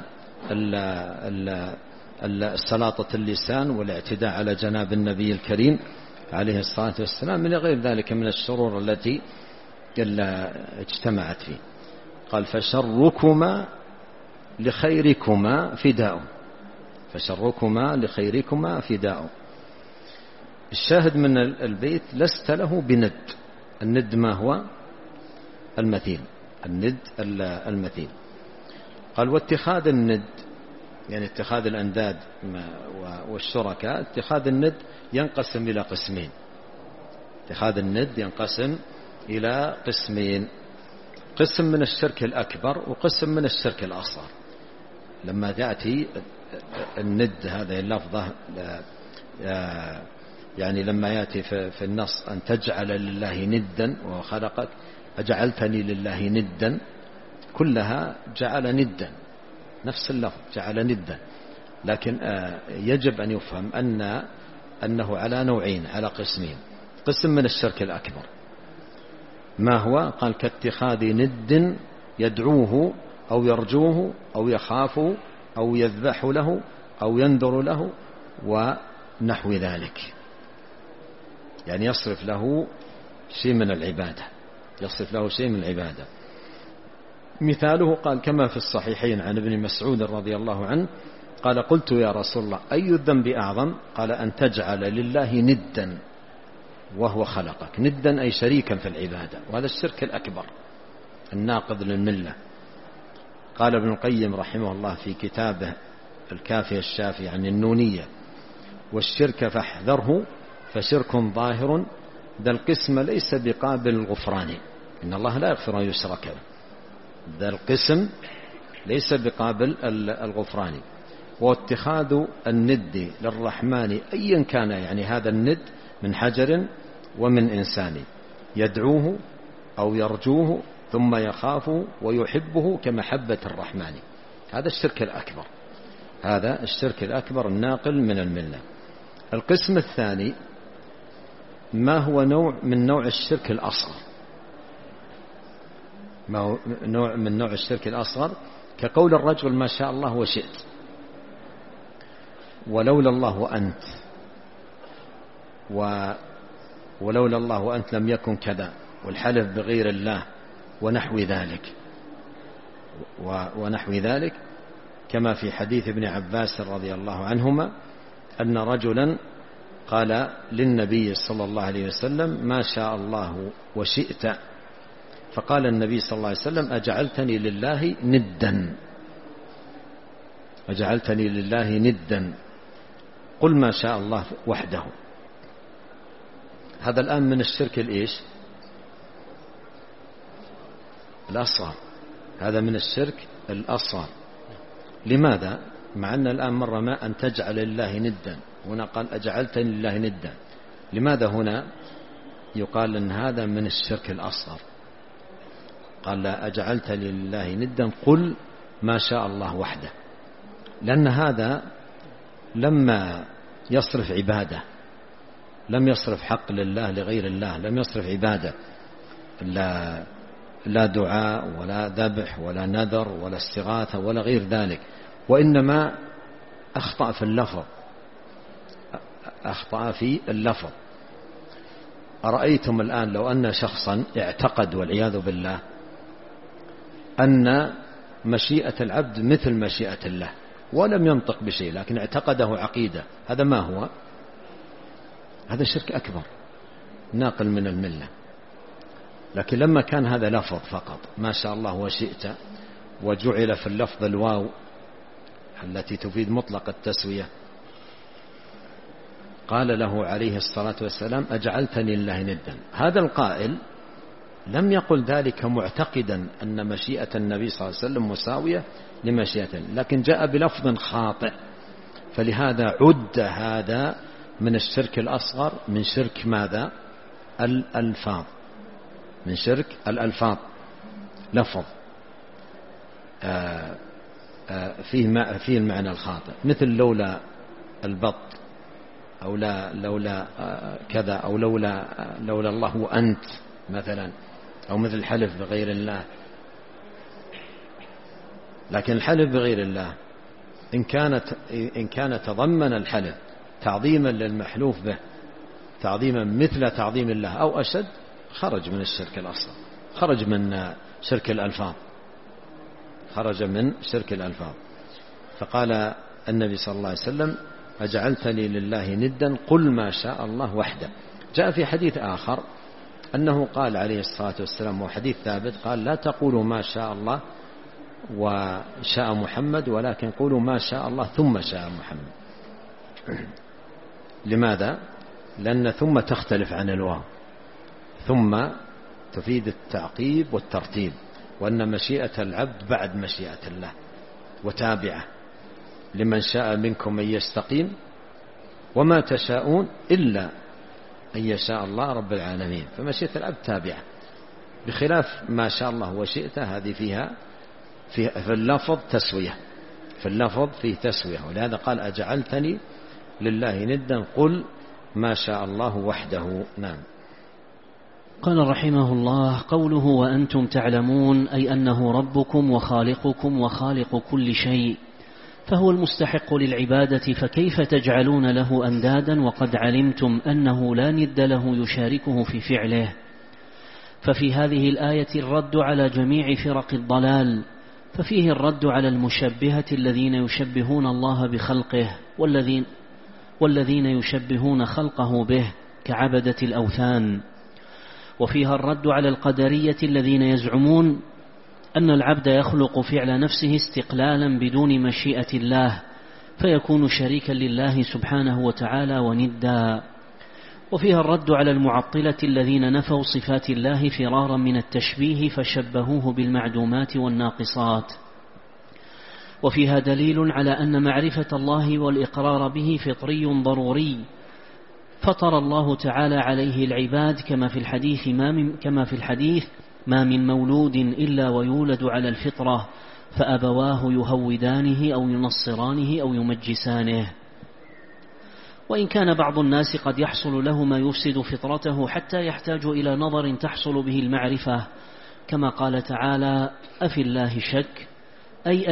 سلاطة اللسان والاعتداء على جناب النبي الكريم عليه الصلاة والسلام، من غير ذلك من الشرور التي اجتمعت فيه. قال فشركما لخيركما فداء، فشركما لخيركما فداء. الشاهد من البيت لست له بند. الند ما هو؟ المثيل، الند المثيل. قال واتخاذ الند، يعني اتخاذ الأنداد والشركاء، اتخاذ الند ينقسم إلى قسمين. اتخاذ الند ينقسم إلى قسمين، قسم من الشرك الأكبر وقسم من الشرك الأصغر. لما تأتي الند هذه اللفظة، يعني لما يأتي في النص أن تجعل لله ندا وخلقك، أجعلتني لله ندا، كلها جعل ندا، نفس اللفظ جعل ندا. لكن يجب أن يفهم أنه على نوعين، على قسمين. قسم من الشرك الأكبر ما هو؟ قال كاتخاذ ند يدعوه أو يرجوه أو يخافه أو يذبح له أو ينذر له ونحو ذلك، يعني يصرف له شيء من العبادة، يصرف له شيء من العبادة. مثاله قال كما في الصحيحين عن ابن مسعود رضي الله عنه قال قلت يا رسول الله أي الذنب أعظم؟ قال أن تجعل لله ندا وهو خلقك. ندا أي شريكا في العبادة، وهذا الشرك الأكبر الناقض للملة. قال ابن القيم رحمه الله في كتابه الكافية الشافية عن النونية والشرك فاحذره فشرك ظاهر ذا القسم ليس بقابل الغفران، إن الله لا يغفر أن يشرك به، ذا القسم ليس بقابل الغفران. واتخاذ الند للرحمن أيا كان، يعني هذا الند من حجر ومن إنسان يدعوه أو يرجوه ثم يخافه ويحبه كمحبة الرحمن. هذا الشرك الأكبر، هذا الشرك الأكبر الناقل من الملة. القسم الثاني ما هو نوع من نوع الشرك الأصغر، ما هو نوع من نوع الشرك الأصغر كقول الرجل ما شاء الله وشئت، ولولا الله وأنت، ولولا الله وأنت لم يكن كذا، والحلف بغير الله ونحو ذلك ونحو ذلك، كما في حديث ابن عباس رضي الله عنهما أن رجلا قال للنبي صلى الله عليه وسلم ما شاء الله وشئت، فقال النبي صلى الله عليه وسلم أجعلتني لله ندا، أجعلتني لله ندا، قل ما شاء الله وحده. هذا الآن من الشرك الإيش؟ الأصغر، هذا من الشرك الأصغر. لماذا؟ مع أن الآن مر ما أن تجعل لله ندا، هنا قال أجعلتني لله ندا، لماذا هنا يقال أن هذا من الشرك الأصغر؟ قال لا أجعلتني لله ندا قل ما شاء الله وحده، لأن هذا لما يصرف عبادة لم يصرف حق لله لغير الله، لم يصرف عبادة، لا دعاء ولا ذبح ولا نذر ولا استغاثة ولا غير ذلك، وإنما أخطأ في اللفظ، أخطأ في اللفظ. أرأيتم الآن لو أن شخصا اعتقد والعياذ بالله أن مشيئة العبد مثل مشيئة الله ولم ينطق بشيء لكن اعتقده عقيدة، هذا ما هو؟ هذا شرك أكبر ناقل من الملة. لكن لما كان هذا لفظ فقط ما شاء الله وشئت، وجعل في اللفظ الواو التي تفيد مطلق التسوية، قال له عليه الصلاة والسلام أجعلتني لله ندا. هذا القائل لم يقل ذلك معتقدا أن مشيئة النبي صلى الله عليه وسلم مساوية لمشيئته، لكن جاء بلفظ خاطئ، فلهذا عد هذا من الشرك الأصغر، من شرك ماذا؟ الألفاظ، من شرك الألفاظ، لفظ فيه المعنى الخاطئ، مثل لولا البط، أو لولا كذا، أو لولا الله وأنت مثلا، أو مثل الحلف بغير الله. لكن الحلف بغير الله إن كان تضمن الحلف تعظيما للمحلوف به، تعظيما مثل تعظيم الله أو أشد، خرج من الشرك الأصغر، خرج من شرك الألفاظ، خرج من شرك الألفاظ. فقال النبي صلى الله عليه وسلم أجعلتني لله ندا قل ما شاء الله وحده. جاء في حديث آخر أنه قال عليه الصلاة والسلام، وحديث ثابت، قال لا تقولوا ما شاء الله وشاء محمد، ولكن قولوا ما شاء الله ثم شاء محمد. لماذا؟ لأن ثم تختلف عن الواو، ثم تفيد التعقيب والترتيب، وأن مشيئة العبد بعد مشيئة الله وتابعة، لمن شاء منكم أن يستقيم وما تشاءون إلا أن يشاء الله رب العالمين. فمشيئة العبد تابعة، بخلاف ما شاء الله وشئت، هذه فيها في اللفظ تسوية، في اللفظ فيه تسوية، ولهذا قال أجعلتني لله ندا قل ما شاء الله وحده. نعم. قال رحمه الله: قوله وأنتم تعلمون أي أنه ربكم وخالقكم وخالق كل شيء، فهو المستحق للعبادة، فكيف تجعلون له أندادا وقد علمتم أنه لا ند له يشاركه في فعله؟ ففي هذه الآية الرد على جميع فرق الضلال، ففيه الرد على المشبهة الذين يشبهون الله بخلقه، والذين يشبهون خلقه به كعبدة الأوثان، وفيها الرد على القدرية الذين يزعمون أن العبد يخلق فعل نفسه استقلالا بدون مشيئة الله، فيكون شريكا لله سبحانه وتعالى وندا. وفيها الرد على المعطلة الذين نفوا صفات الله فرارا من التشبيه فشبهوه بالمعدومات والناقصات. وفيها دليل على أن معرفة الله والإقرار به فطري ضروري، فطر الله تعالى عليه العباد كما في الحديث ما من مولود إلا ويولد على الفطرة فأبواه يهودانه أو ينصرانه أو يمجسانه. وإن كان بعض الناس قد يحصل له ما يفسد فطرته حتى يحتاج إلى نظر تحصل به المعرفة، كما قال تعالى: أفي الله شك، أي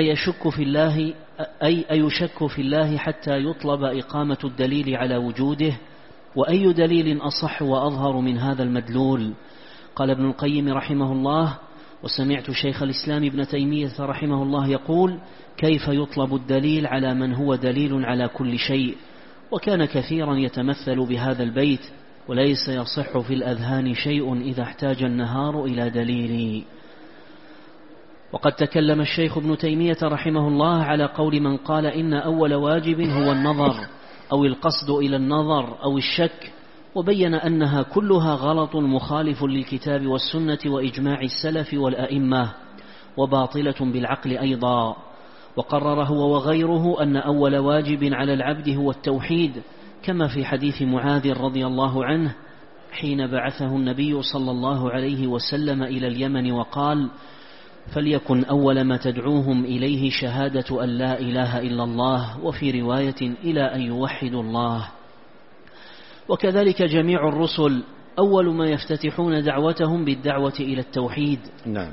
أيشك في الله حتى يطلب إقامة الدليل على وجوده، وأي دليل أصح وأظهر من هذا المدلول. قال ابن القيم رحمه الله: وسمعت شيخ الإسلام ابن تيمية رحمه الله يقول: كيف يطلب الدليل على من هو دليل على كل شيء؟ وكان كثيرا يتمثل بهذا البيت: وليس يصح في الأذهان شيء إذا احتاج النهار إلى دليل. وقد تكلم الشيخ ابن تيمية رحمه الله على قول من قال إن أول واجب هو النظر أو القصد إلى النظر أو الشك، وبين أنها كلها غلط مخالف للكتاب والسنة وإجماع السلف والأئمة، وباطلة بالعقل أيضا. وقرر هو وغيره أن أول واجب على العبد هو التوحيد، كما في حديث معاذ رضي الله عنه حين بعثه النبي صلى الله عليه وسلم إلى اليمن وقال: فليكن أول ما تدعوهم إليه شهادة أن لا إله إلا الله، وفي رواية إلى أن يوحدوا الله. وكذلك جميع الرسل أول ما يفتتحون دعوتهم بالدعوة إلى التوحيد. نعم.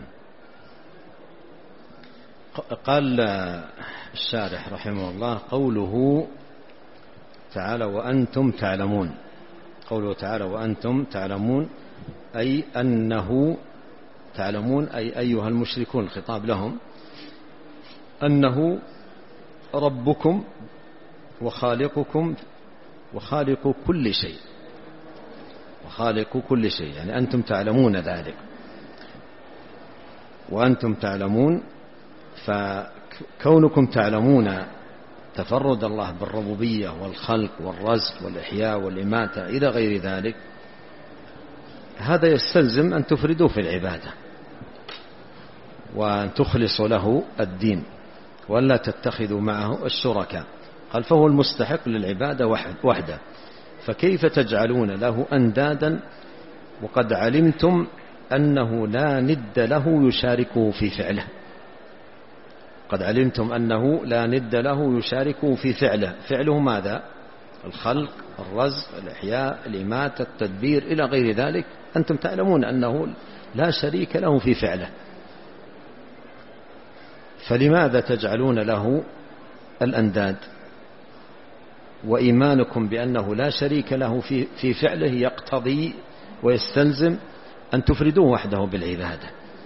قال الشارح رحمه الله: قوله تعالى وأنتم تعلمون، قوله تعالى وأنتم تعلمون أي أنه تعلمون أي أيها المشركون، الخطاب لهم، أنه ربكم وخالقكم وخالق كل شيء، وخالق كل شيء، يعني أنتم تعلمون ذلك. وأنتم تعلمون، فكونكم تعلمون تفرد الله بالربوبية والخلق والرزق والإحياء والإماتة إلى غير ذلك، هذا يستلزم أن تفردوا في العبادة وأن تخلصوا له الدين وأن لا تتخذوا معه الشركاء. قال: فهو المستحق للعبادة وحده، فكيف تجعلون له أندادا وقد علمتم أنه لا ند له يشاركه في فعله؟ قد علمتم أنه لا ند له يشاركه في فعله. فعله ماذا؟ الخلق، الرزق، الإحياء، الإماتة، التدبير إلى غير ذلك. أنتم تعلمون أنه لا شريك له في فعله، فلماذا تجعلون له الأنداد؟ وإيمانكم بأنه لا شريك له في فعله يقتضي ويستلزم أن تفردوه وحده بالعبادة،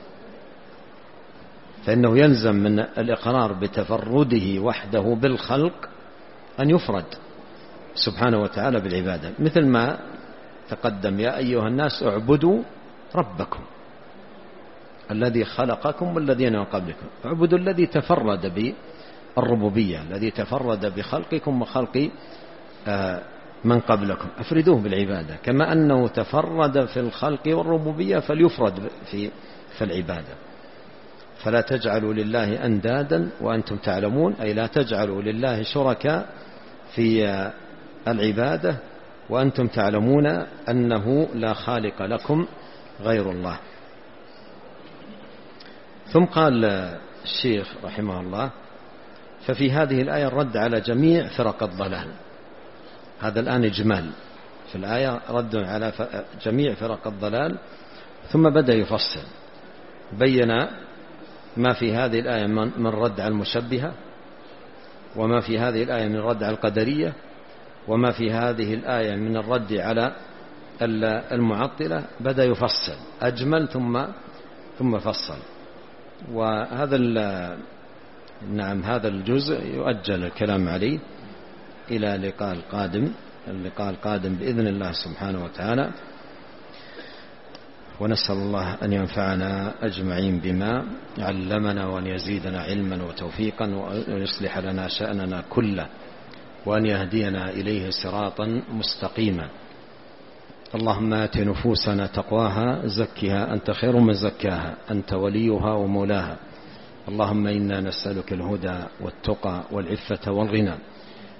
فإنه يلزم من الإقرار بتفرده وحده بالخلق أن يفرد سبحانه وتعالى بالعبادة، مثل ما تقدم: يا أيها الناس اعبدوا ربكم الذي خلقكم والذين من قبلكم. اعبدوا الذي تفرد بالربوبية، الذي تفرد بخلقكم وخلق من قبلكم، أفردوه بالعبادة، كما أنه تفرد في الخلق والربوبية فليفرد في العبادة. فلا تجعلوا لله أندادا وأنتم تعلمون، أي لا تجعلوا لله شركاء في العبادة وأنتم تعلمون أنه لا خالق لكم غير الله. ثم قال الشيخ رحمه الله: ففي هذه الآية الرد على جميع فرق الضلال. هذا الآن إجمال في الآية، رد على جميع فرق الضلال، ثم بدأ يفصل، بين ما في هذه الآية من رد على المشبهة، وما في هذه الآية من رد على القدرية، وما في هذه الآية من الرد على المعطلة. بدأ يفصل، أجمل ثم فصل. وهذا هذا الجزء يؤجل الكلام عليه إلى اللقاء القادم بإذن الله سبحانه وتعالى. ونسأل الله أن ينفعنا أجمعين بما علمنا، وأن يزيدنا علما وتوفيقا، وأن يصلح لنا شأننا كله، وأن يهدينا إليه صراطا مستقيما. اللهم آت نفوسنا تقواها، زكها أنت خير من زكاها، أنت وليها ومولاها. اللهم إنا نسألك الهدى والتقى والعفة والغنى،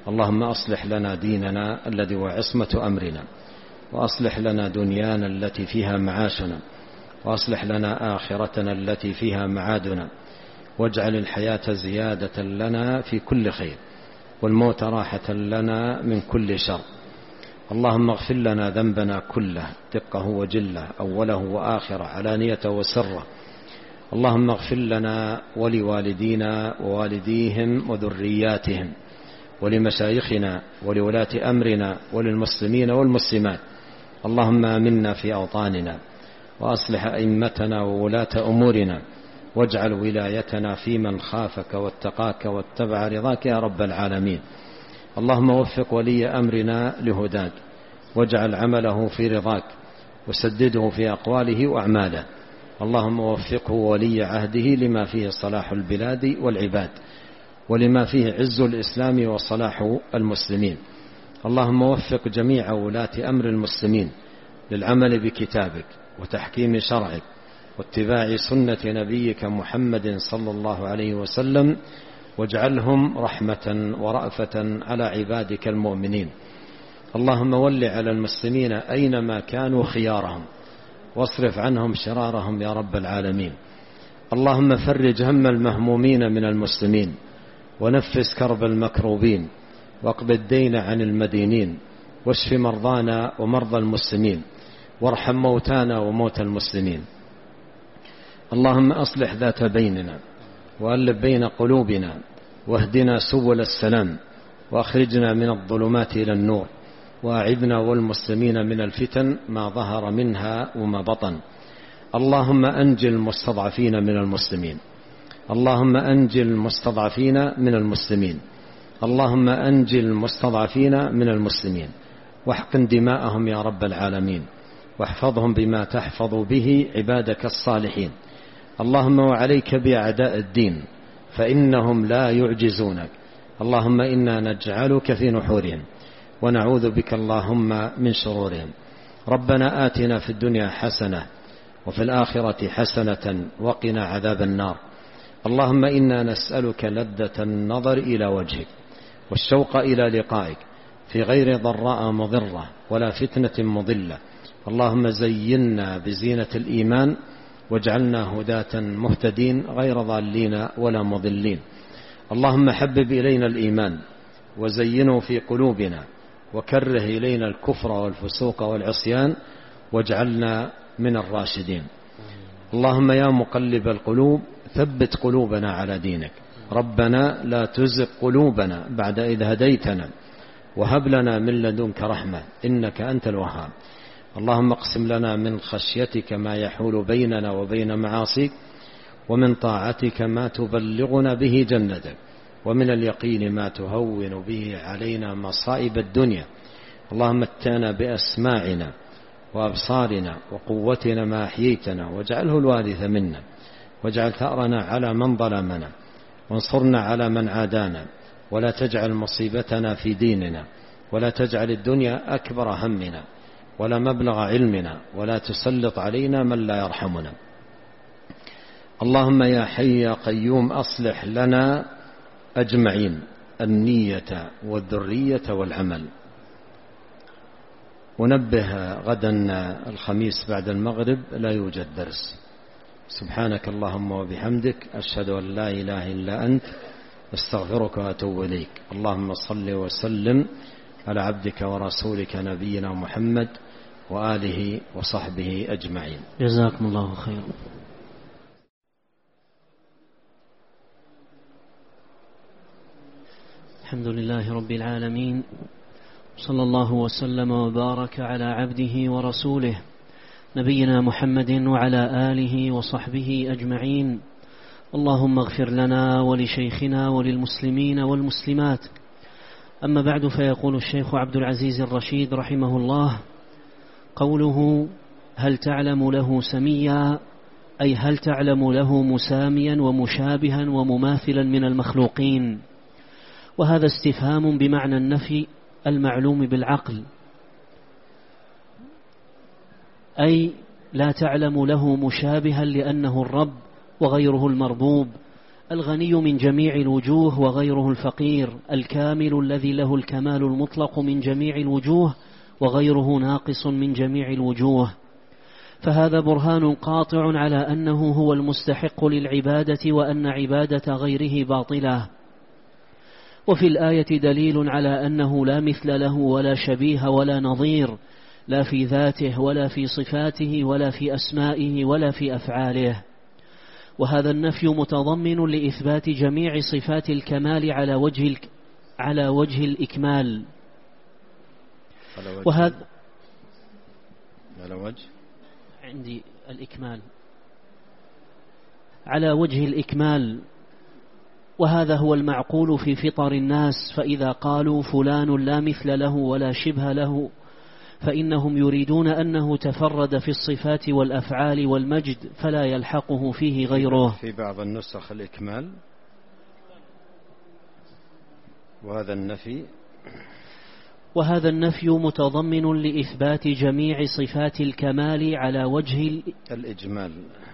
اللهم أصلح لنا ديننا الذي هو عصمة أمرنا، وأصلح لنا دنيانا التي فيها معاشنا، وأصلح لنا آخرتنا التي فيها معادنا، واجعل الحياة زيادة لنا في كل خير، والموت راحة لنا من كل شر. اللهم اغفر لنا ذنبنا كله دقه وجله، أوله وآخره، علانيته وسره. اللهم اغفر لنا ولوالدينا ووالديهم وذرياتهم، ولمشايخنا ولولاة أمرنا، وللمسلمين والمسلمات. اللهم آمنا في أوطاننا، وأصلح أئمتنا وولاة أمورنا، واجعل ولايتنا في من خافك واتقاك واتبع رضاك يا رب العالمين. اللهم وفق ولي أمرنا لهداك، واجعل عمله في رضاك، وسدده في أقواله وأعماله. اللهم وفقه ولي عهده لما فيه صلاح البلاد والعباد، ولما فيه عز الإسلام وصلاح المسلمين. اللهم وفق جميع ولاة أمر المسلمين للعمل بكتابك وتحكيم شرعك واتباع سنة نبيك محمد صلى الله عليه وسلم، واجعلهم رحمة ورأفة على عبادك المؤمنين. اللهم ول على المسلمين أينما كانوا خيارهم، واصرف عنهم شرارهم يا رب العالمين. اللهم فرج هم المهمومين من المسلمين، ونفس كرب المكروبين، واقض الدين عن المدينين، واشف مرضانا ومرضى المسلمين، وارحم موتانا وموتى المسلمين. اللهم أصلح ذات بيننا، وألف بين قلوبنا، واهدنا سبل السلام، وأخرجنا من الظلمات إلى النور، وأعذنا والمسلمين من الفتن ما ظهر منها وما بطن. اللهم أنجِ المستضعفين من المسلمين، اللهم أنجِ المستضعفين من المسلمين، اللهم أنجِ المستضعفين من المسلمين، واحقن دماءهم يا رب العالمين، واحفظهم بما تحفظ به عبادك الصالحين. اللهم وعليك بأعداء الدين، فإنهم لا يعجزونك. اللهم إنا نجعلك في نحورهم، ونعوذ بك اللهم من شرورهم. ربنا آتنا في الدنيا حسنة، وفي الآخرة حسنة، وقنا عذاب النار. اللهم إنا نسألك لذة النظر إلى وجهك، والشوق إلى لقائك، في غير ضراء مضرة ولا فتنة مضلة. اللهم زينا بزينة الإيمان، واجعلنا هداة مهتدين غير ضالين ولا مضلين. اللهم حبب إلينا الإيمان، وزينه في قلوبنا، وكره إلينا الكفر والفسوق والعصيان، واجعلنا من الراشدين. اللهم يا مقلب القلوب ثبت قلوبنا على دينك. ربنا لا تزغ قلوبنا بعد إذ هديتنا، وهب لنا من لدنك رحمة إنك أنت الوهاب. اللهم اقسم لنا من خشيتك ما يحول بيننا وبين معاصيك، ومن طاعتك ما تبلغنا به جنتك، ومن اليقين ما تهون به علينا مصائب الدنيا. اللهم متعنا بأسماعنا وأبصارنا وقوتنا ما أحييتنا، واجعله الوارث منا، واجعل ثأرنا على من ظلمنا، وانصرنا على من عادانا، ولا تجعل مصيبتنا في ديننا، ولا تجعل الدنيا أكبر همنا ولا مبلغ علمنا، ولا تسلط علينا من لا يرحمنا. اللهم يا حي يا قيوم أصلح لنا أجمعين النية والذرية والعمل. ونبه غدا الخميس بعد المغرب لا يوجد درس. سبحانك اللهم وبحمدك، أشهد أن لا إله إلا أنت، استغفرك وأتوب إليك. اللهم صل وسلم على عبدك ورسولك نبينا محمد وآله وصحبه أجمعين. جزاكم الله خيرا. الحمد لله رب العالمين، صلى الله وسلم وبارك على عبده ورسوله نبينا محمد وعلى آله وصحبه أجمعين. اللهم اغفر لنا ولشيخنا وللمسلمين والمسلمات. أما بعد، فيقول الشيخ عبد العزيز الرشيد رحمه الله: قوله هل تعلم له سميا، أي هل تعلم له مساميا ومشابها ومماثلا من المخلوقين. وهذا استفهام بمعنى النفي المعلوم بالعقل، أي لا تعلم له مشابها لأنه الرب وغيره المربوب الغني من جميع الوجوه وغيره الفقير، الكامل الذي له الكمال المطلق من جميع الوجوه وغيره ناقص من جميع الوجوه. فهذا برهان قاطع على أنه هو المستحق للعبادة وأن عبادة غيره باطلة. وفي الآية دليل على أنه لا مثل له ولا شبيه ولا نظير، لا في ذاته ولا في صفاته ولا في أسمائه ولا في أفعاله. وهذا النفي متضمن لإثبات جميع صفات الكمال على وجه الإكمال. وهذا على وجه عندي الإكمال على وجه الإكمال. وهذا هو المعقول في فطر الناس، فإذا قالوا فلان لا مثل له ولا شبه له فإنهم يريدون أنه تفرد في الصفات والأفعال والمجد فلا يلحقه فيه غيره. في بعض النسخ الإكمال. وهذا النفي متضمن لإثبات جميع صفات الكمال على وجه الإجمال.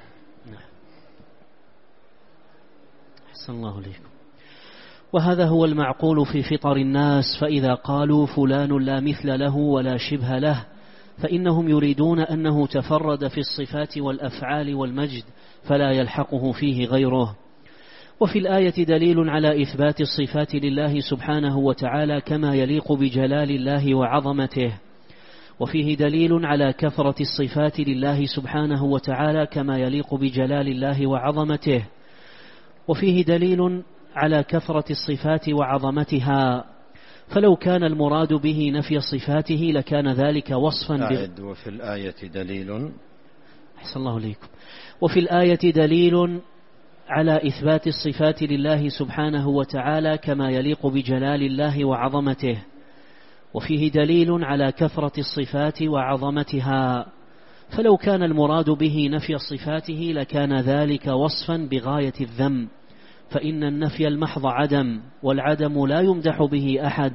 أحسن الله عليكم. وهذا هو المعقول في فطر الناس، فإذا قالوا فلان لا مثل له ولا شبه له فإنهم يريدون أنه تفرد في الصفات والأفعال والمجد فلا يلحقه فيه غيره. وفي الآية دليل على إثبات الصفات لله سبحانه وتعالى كما يليق بجلال الله وعظمته، وفيه دليل على كثرة الصفات لله سبحانه وتعالى كما يليق بجلال الله وعظمته، وفيه دليل على كثرة الصفات وعظمتها، فلو كان المراد به نفي صفاته لكان ذلك وصفا وفي الآية دليل أحسن الله عليكم. وفي الآية دليل على إثبات الصفات لله سبحانه وتعالى كما يليق بجلال الله وعظمته، وفيه دليل على كثرة الصفات وعظمتها، فلو كان المراد به نفي صفاته لكان ذلك وصفا بغاية الذم، فإن النفي المحض عدم، والعدم لا يمدح به أحد،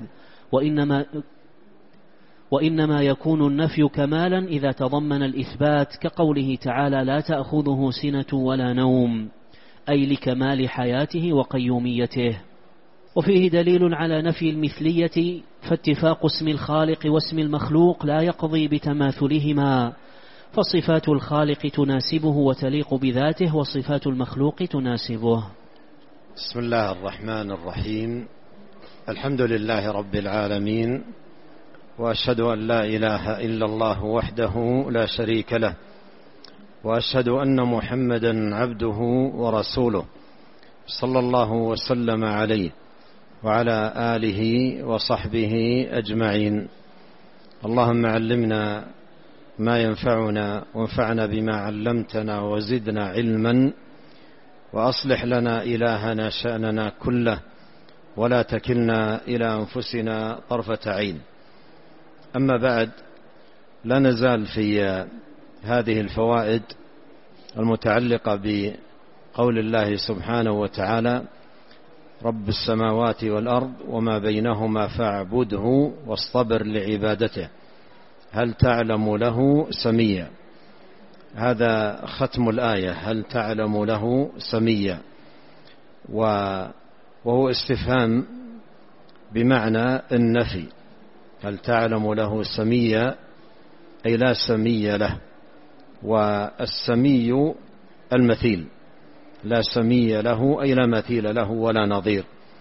وإنما يكون النفي كمالا إذا تضمن الإثبات، كقوله تعالى لا تأخذه سنة ولا نوم، أي لكمال حياته وقيوميته. وفيه دليل على نفي المثلية، فاتفاق اسم الخالق واسم المخلوق لا يقضي بتماثلهما، فصفات الخالق تناسبه وتليق بذاته، وصفات المخلوق تناسبه. بسم الله الرحمن الرحيم. الحمد لله رب العالمين، وأشهد أن لا إله إلا الله وحده لا شريك له، وأشهد أن محمدا عبده ورسوله صلى الله وسلم عليه وعلى آله وصحبه أجمعين. اللهم علمنا ما ينفعنا وانفعنا بما علمتنا وزدنا علما، وأصلح لنا إلهنا شأننا كله ولا تكلنا إلى أنفسنا طرفة عين. أما بعد، لا نزال في هذه الفوائد المتعلقة بقول الله سبحانه وتعالى رب السماوات والأرض وما بينهما فاعبده واصطبر لعبادته هل تعلم له سميا. هذا ختم الآية، هل تعلم له سميا، وهو استفهام بمعنى النفي. هل تعلم له سميا أي لا سمي له، والسمي المثيل، لا سمي له أي لا مثيل له ولا نظير،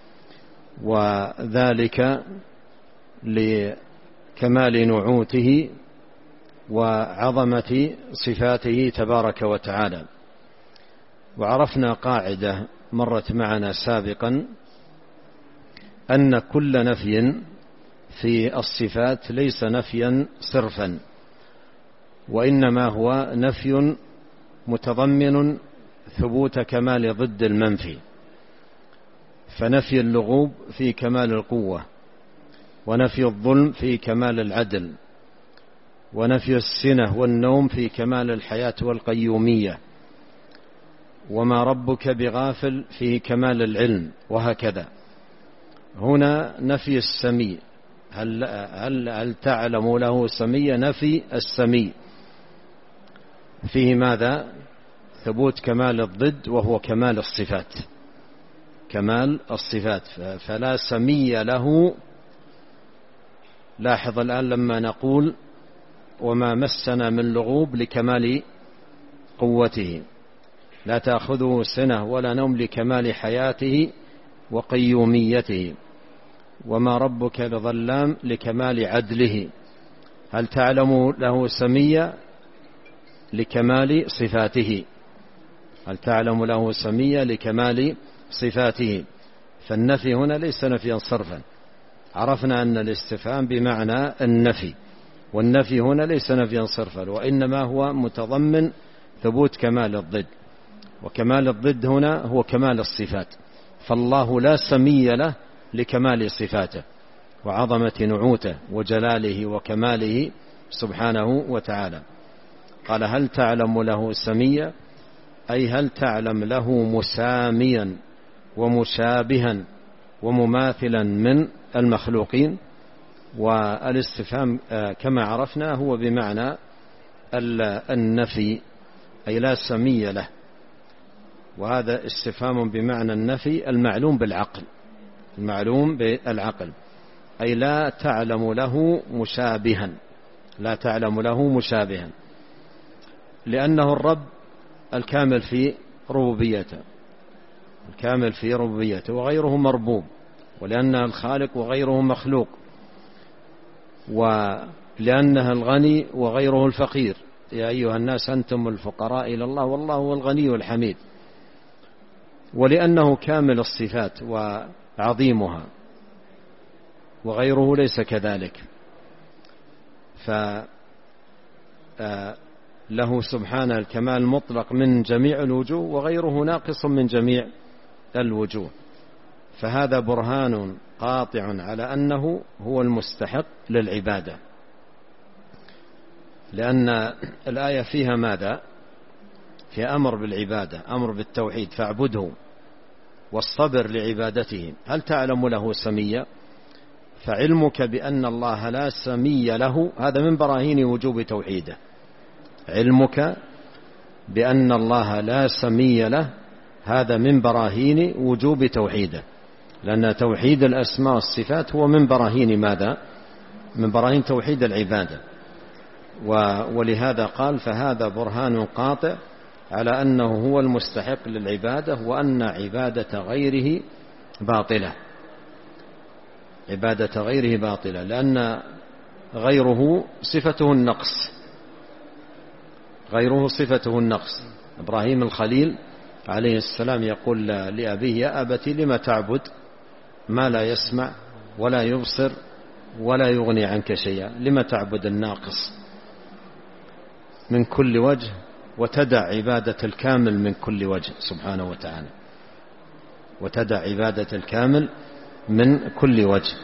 وذلك لكمال نعوته وعظمة صفاته تبارك وتعالى. وعرفنا قاعدة مرت معنا سابقا أن كل نفي في الصفات ليس نفيا صرفا، وإنما هو نفي متضمن ثبوت كمال ضد المنفي. فنفي اللغوب في كمال القوة، ونفي الظلم في كمال العدل، ونفي السنة والنوم في كمال الحياة والقيومية، وما ربك بغافل في كمال العلم، وهكذا. هنا نفي السمي، هل تعلم له سمي، نفي السمي فيه ماذا؟ ثبوت كمال الضد وهو كمال الصفات. كمال الصفات. فلا سمي له. لاحظ الآن لما نقول وما مسنا من لغوب لكمال قوته، لا تأخذه سنة ولا نوم لكمال حياته وقيوميته، وما ربك بظلام لكمال عدله. هل تعلم له سمية؟ لكمال صفاته. هل تعلم له سمية؟ لكمال صفاته. فالنفي هنا ليس نفيا صرفا. عرفنا أن الاستفهام بمعنى النفي، والنفي هنا ليس نفيا صرفا، وإنما هو متضمن ثبوت كمال الضد، وكمال الضد هنا هو كمال الصفات. فالله لا سمي له لكمال صفاته وعظمة نعوته وجلاله وكماله سبحانه وتعالى. قال هل تعلم له سميا، أي هل تعلم له مساميا ومشابها ومماثلا من المخلوقين. والاستفهام كما عرفنا هو بمعنى النفي، أي لا سمي له، وهذا استفهام بمعنى النفي المعلوم بالعقل، المعلوم بالعقل، أي لا تعلم له مشابها، لا تعلم له مشابها، لأنه الرب الكامل في ربوبيته، الكامل في ربوبيته، وغيره مربوب، ولأنه الخالق وغيره مخلوق، ولأنه الغني وغيره الفقير. يا أيها الناس أنتم الفقراء إلى الله والله هو الغني الحميد. ولأنه كامل الصفات وعظيمها، وغيره ليس كذلك، فله سبحانه الكمال المطلق من جميع الوجوه، وغيره ناقص من جميع الوجوه. فهذا برهان قاطع على أنه هو المستحق للعبادة، لأن الآية فيها ماذا؟ في أمر بالعبادة، أمر بالتوحيد، فاعبده والصبر لعبادته. هل تعلم له سميا؟ فعلمك بأن الله لا سمي له هذا من براهين وجوب توحيده. علمك بأن الله لا سمي له هذا من براهين وجوب توحيده، لأن توحيد الأسماء والصفات هو من براهين ماذا؟ من براهين توحيد العبادة. ولهذا قال فهذا برهان قاطع على أنه هو المستحق للعبادة، وأن عبادة غيره باطلة، عبادة غيره باطلة، لأن غيره صفته النقص، غيره صفته النقص. إبراهيم الخليل عليه السلام يقول لأبيه يا أبت لم تعبد ما لا يسمع ولا يبصر ولا يغني عنك شيئا، لم تعبد الناقص من كل وجه وتدع عبادة الكامل من كل وجه سبحانه وتعالى، وتدع عبادة الكامل من كل وجه.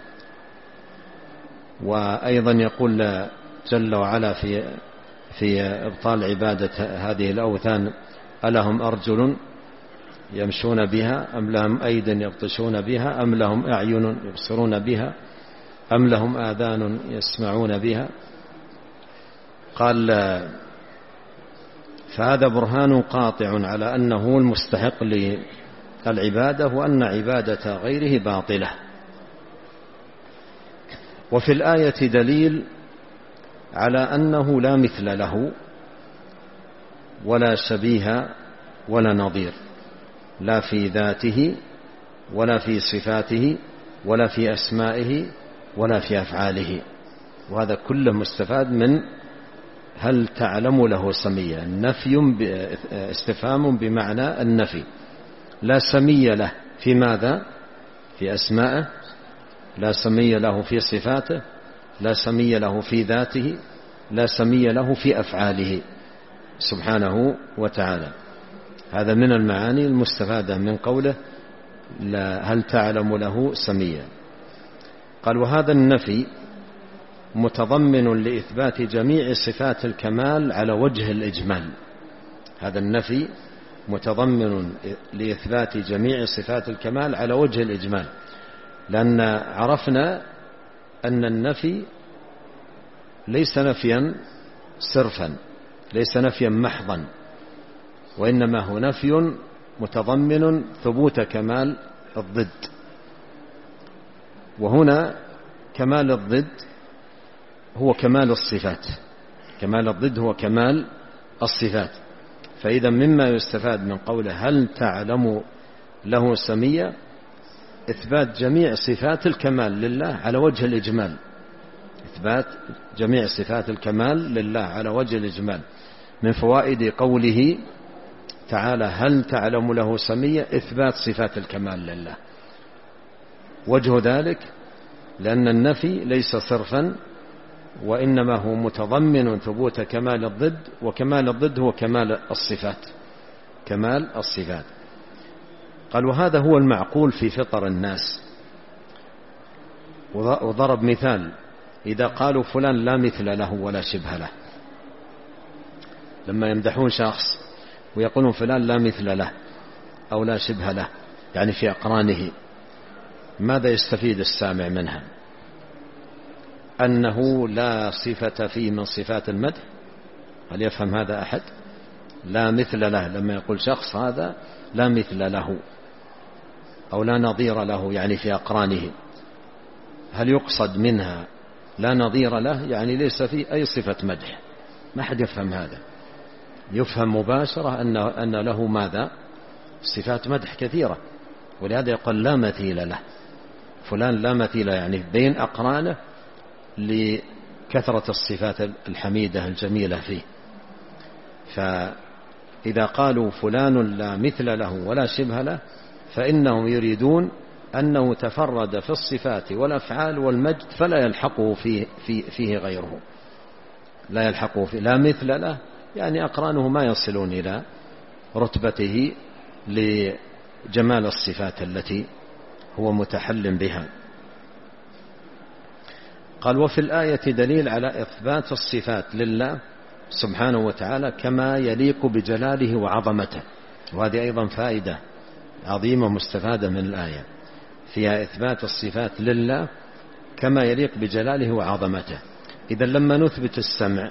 وأيضا يقول جل وعلا في إبطال عبادة هذه الأوثان ألهم أرجل يمشون بها أم لهم أيد يبطشون بها أم لهم أعين يبصرون بها أم لهم آذان يسمعون بها. قال فهذا برهان قاطع على أنه المستحق للعبادة، وأن عبادة غيره باطلة. وفي الآية دليل على أنه لا مثل له ولا شبيه ولا نظير، لا في ذاته ولا في صفاته ولا في أسمائه ولا في أفعاله. وهذا كله مستفاد من هل تعلم له سميا. نفي استفهام بمعنى النفي، لا سمي له في ماذا؟ في أسمائه، لا سمي له في صفاته، لا سمي له في ذاته، لا سمي له في أفعاله سبحانه وتعالى. هذا من المعاني المستفادة من قوله هل تعلم له سميا. قال وهذا النفي متضمن لإثبات جميع صفات الكمال على وجه الإجمال. هذا النفي متضمن لإثبات جميع صفات الكمال على وجه الإجمال، لأن عرفنا أن النفي ليس نفيا صرفا، ليس نفيا محضا، وإنما هو نفي متضمن ثبوت كمال الضد. وهنا كمال الضد هو كمال الصفات، كمال الضد هو كمال الصفات. فإذا مما يستفاد من قوله هل تعلم له سميا إثبات جميع صفات الكمال لله على وجه الإجمال، إثبات جميع صفات الكمال لله على وجه الإجمال. من فوائد قوله تعالى هل تعلم له سميا إثبات صفات الكمال لله. وجه ذلك لأن النفي ليس صرفا، وإنما هو متضمن ثبوت كمال الضد، وكمال الضد هو كمال الصفات، كمال الصفات. قال وهذا هو المعقول في فطر الناس. وضرب مثال إذا قالوا فلان لا مثل له ولا شبه له، لما يمدحون شخص ويقولون فلان لا مثل له أو لا شبه له، يعني في أقرانه، ماذا يستفيد السامع منها؟ أنه لا صفة فيه من صفات المدح. هل يفهم هذا أحد؟ لا مثل له، لما يقول شخص هذا لا مثل له أو لا نظير له يعني في أقرانه، هل يقصد منها لا نظير له يعني ليس فيه أي صفة مدح؟ ما حد يفهم هذا. يفهم مباشرة أن له ماذا؟ صفات مدح كثيرة، ولهذا يقول لا مثيل له، فلان لا مثيل يعني بين أقرانه لكثرة الصفات الحميدة الجميلة فيه. فإذا قالوا فلان لا مثل له ولا شبه له فإنهم يريدون أنه تفرد في الصفات والأفعال والمجد فلا يلحقه فيه غيره، لا يلحقه فيه، لا مثل له يعني أقرانه ما يصلون إلى رتبته لجمال الصفات التي هو متحل بها. قال وفي الآية دليل على إثبات الصفات لله سبحانه وتعالى كما يليق بجلاله وعظمته. وهذه أيضا فائدة عظيمة مستفادة من الآية، فيها إثبات الصفات لله كما يليق بجلاله وعظمته. إذا لما نثبت السمع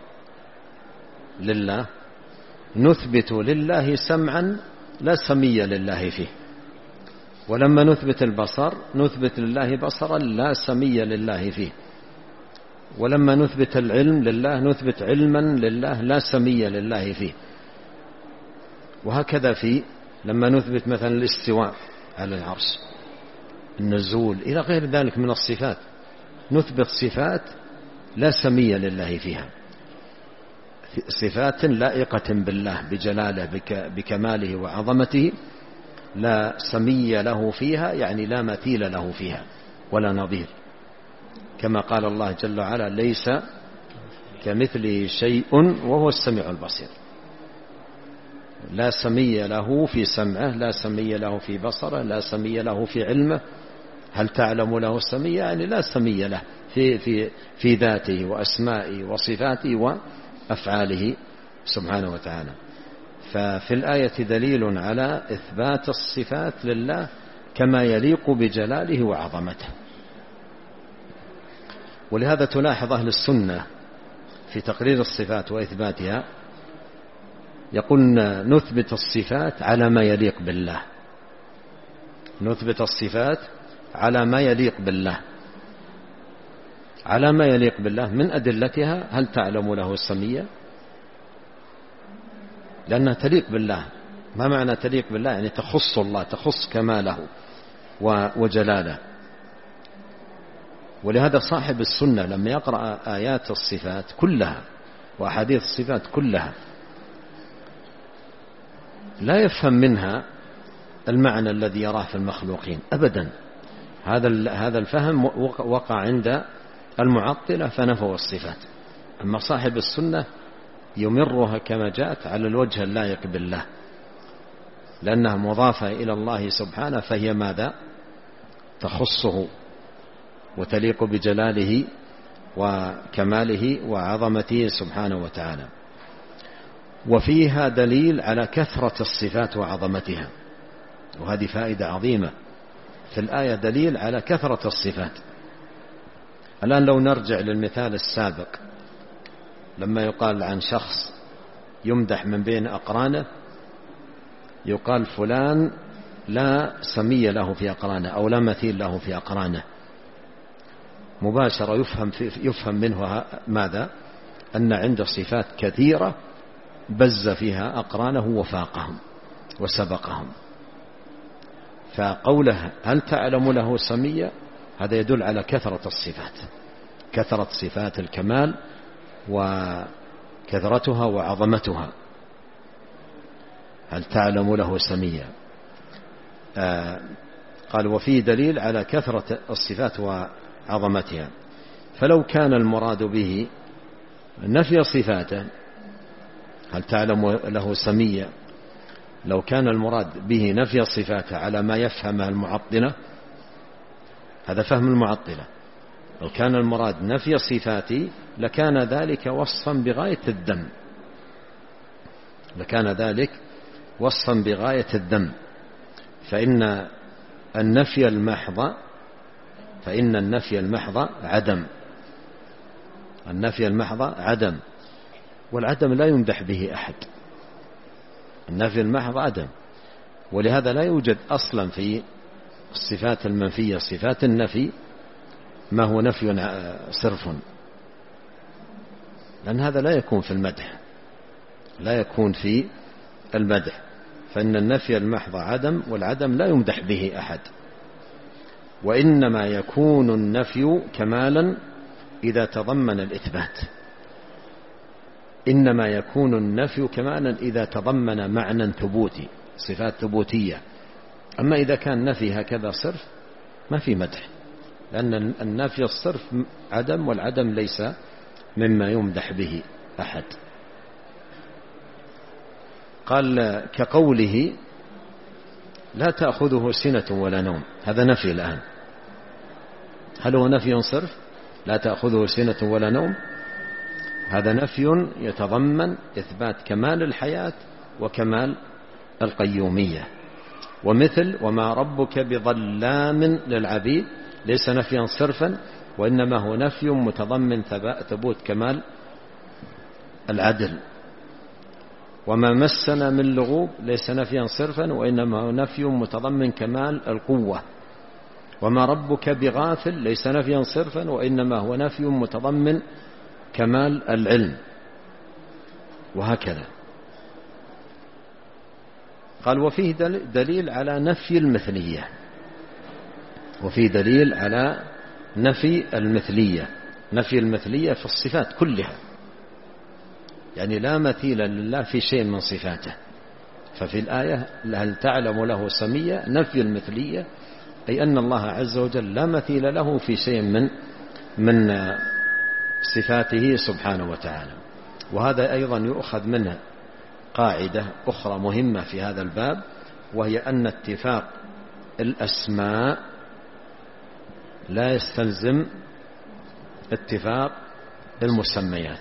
لله نثبت لله سمعا لا سمي لله فيه، ولما نثبت البصر نثبت لله بصرا لا سمي لله فيه، ولما نثبت العلم لله نثبت علما لله لا سمي لله فيه. وهكذا لما نثبت مثلا الاستواء على العرش، النزول إلى غير ذلك من الصفات، نثبت صفات لا سمي لله فيها، صفات لائقة بالله بجلاله بكماله وعظمته لا سمي له فيها، يعني لا مثيل له فيها ولا نظير، كما قال الله جل وعلا ليس كمثله شيء وهو السميع البصير. لا سمي له في سمعه، لا سمي له في بصره، لا سمي له في علمه. هل تعلم له السمي يعني لا سمي له في ذاته وأسمائه وصفاته وأفعاله سبحانه وتعالى. ففي الآية دليل على إثبات الصفات لله كما يليق بجلاله وعظمته. ولهذا تلاحظ أهل السنة في تقرير الصفات وإثباتها يقولون نثبت الصفات على ما يليق بالله، نثبت الصفات على ما يليق بالله، على ما يليق بالله. من أدلتها هل تعلم له السمية، لأنها تليق بالله. ما معنى تليق بالله؟ يعني تخص الله، تخص كماله وجلاله. ولهذا صاحب السنة لما يقرأ آيات الصفات كلها وأحاديث الصفات كلها لا يفهم منها المعنى الذي يراه في المخلوقين أبدا. هذا الفهم وقع عند المعطلة فنفوا الصفات. أما صاحب السنة يمرها كما جاءت على الوجه اللائق بالله، لأنها مضافة إلى الله سبحانه، فهي ماذا؟ تخصه وتليق بجلاله وكماله وعظمته سبحانه وتعالى. وفيها دليل على كثرة الصفات وعظمتها، وهذه فائدة عظيمة. في الآية دليل على كثرة الصفات. الآن لو نرجع للمثال السابق لما يقال عن شخص يمدح من بين أقرانه يقال فلان لا سمي له في أقرانه أو لا مثيل له في أقرانه، مباشرة يفهم منه ماذا؟ أن عنده صفات كثيرة بز فيها أقرانه وفاقهم وسبقهم. فقوله هل تعلم له سميا هذا يدل على كثرة الصفات، كثرة صفات الكمال وكثرتها وعظمتها. هل تعلم له سميا؟ قال وفيه دليل على كثرة الصفات وعظمتها. فلو كان المراد به نفي صفاته هل تعلم له سميا، لو كان المراد به نفي صفاته على ما يفهمه المعطلة، هذا فهم المعطلة، لو كان المراد نفي صفاته لكان ذلك وصفا بغاية الذم، لكان ذلك وصفا بغاية الذم. فإن النفي المحض عدم، النفي المحض عدم، والعدم لا يمدح به أحد، النفي المحض عدم. ولهذا لا يوجد أصلا في الصفات المنفية صفات النفي ما هو نفي صرف، لأن هذا لا يكون في المدح، لا يكون في المدح. فإن النفي المحض عدم، والعدم لا يمدح به أحد. وإنما يكون النفي كمالا إذا تضمن الإثبات، إنما يكون النفي كمالا إذا تضمن معنى ثبوتي، صفات ثبوتية. أما إذا كان نفي هكذا صرف ما في مدح، لأن النفي الصرف عدم، والعدم ليس مما يمدح به أحد. قال كقوله لا تأخذه سنة ولا نوم، هذا نفي الآن. هل هو نفي صرف؟ لا تأخذه سنة ولا نوم، هذا نفي يتضمن إثبات كمال الحياة وكمال القيومية. ومثل وما ربك بظلام للعبيد ليس نفيا صرفا، وإنما هو نفي متضمن ثبوت كمال العدل. وما مسنا من لغوب ليس نفيا صرفا، وإنما هو نفي متضمن كمال القوة. وما ربك بغافل ليس نفيا صرفا، وإنما هو نفي متضمن كمال العلم، وهكذا. قال وفيه دليل على نفي المثلية، وفيه دليل على نفي المثلية، نفي المثلية في الصفات كلها، يعني لا مثيل لله في شيء من صفاته. ففي الآية هل تعلم له سميا نفي المثلية، أي أن الله عز وجل لا مثيل له في شيء من صفاته سبحانه وتعالى. وهذا أيضا يؤخذ منه قاعدة أخرى مهمة في هذا الباب، وهي أن اتفاق الأسماء لا يستلزم اتفاق المسميات.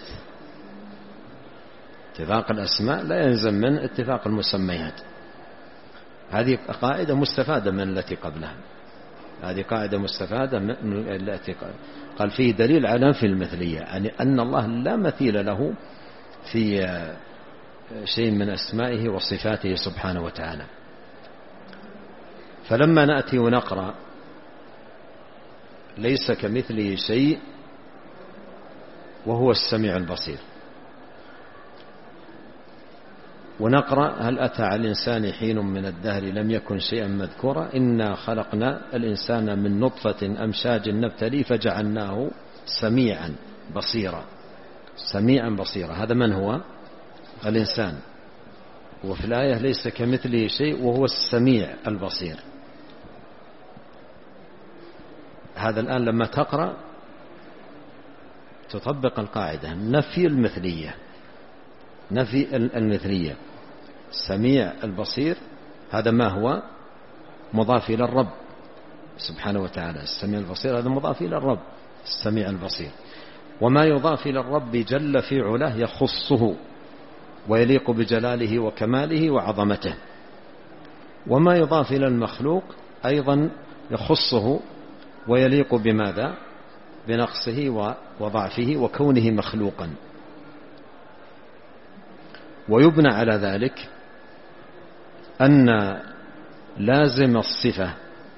اتفاق الأسماء لا يلزم من اتفاق المسميات. هذه قاعدة مستفادة من التي قبلها، هذه قاعدة مستفادة من التي قال فيه دليل على نفي المثلية، يعني أن الله لا مثيل له في شيء من أسمائه وصفاته سبحانه وتعالى. فلما نأتي ونقرأ ليس كمثله شيء وهو السميع البصير، ونقرأ هل أتى على الإنسان حين من الدهر لم يكن شيئا مذكورا، إنا خلقنا الإنسان من نطفة أمشاج نبتلي فجعلناه سميعا بصيرا. سميعا بصيرا، هذا من هو؟ الإنسان. وفي الآية ليس كمثله شيء وهو السميع البصير. هذا الآن لما تقرأ تطبق القاعدة نفي المثلية، نفي المثلية. السميع البصير هذا ما هو؟ مضاف إلى الرب سبحانه وتعالى. السميع البصير هذا مضاف إلى الرب السميع البصير. وما يضاف إلى الرب جل في علاه يخصه ويليق بجلاله وكماله وعظمته، وما يضاف إلى المخلوق أيضا يخصه ويليق بماذا؟ بنقصه وضعفه وكونه مخلوقا. ويبنى على ذلك أن لازم الصفة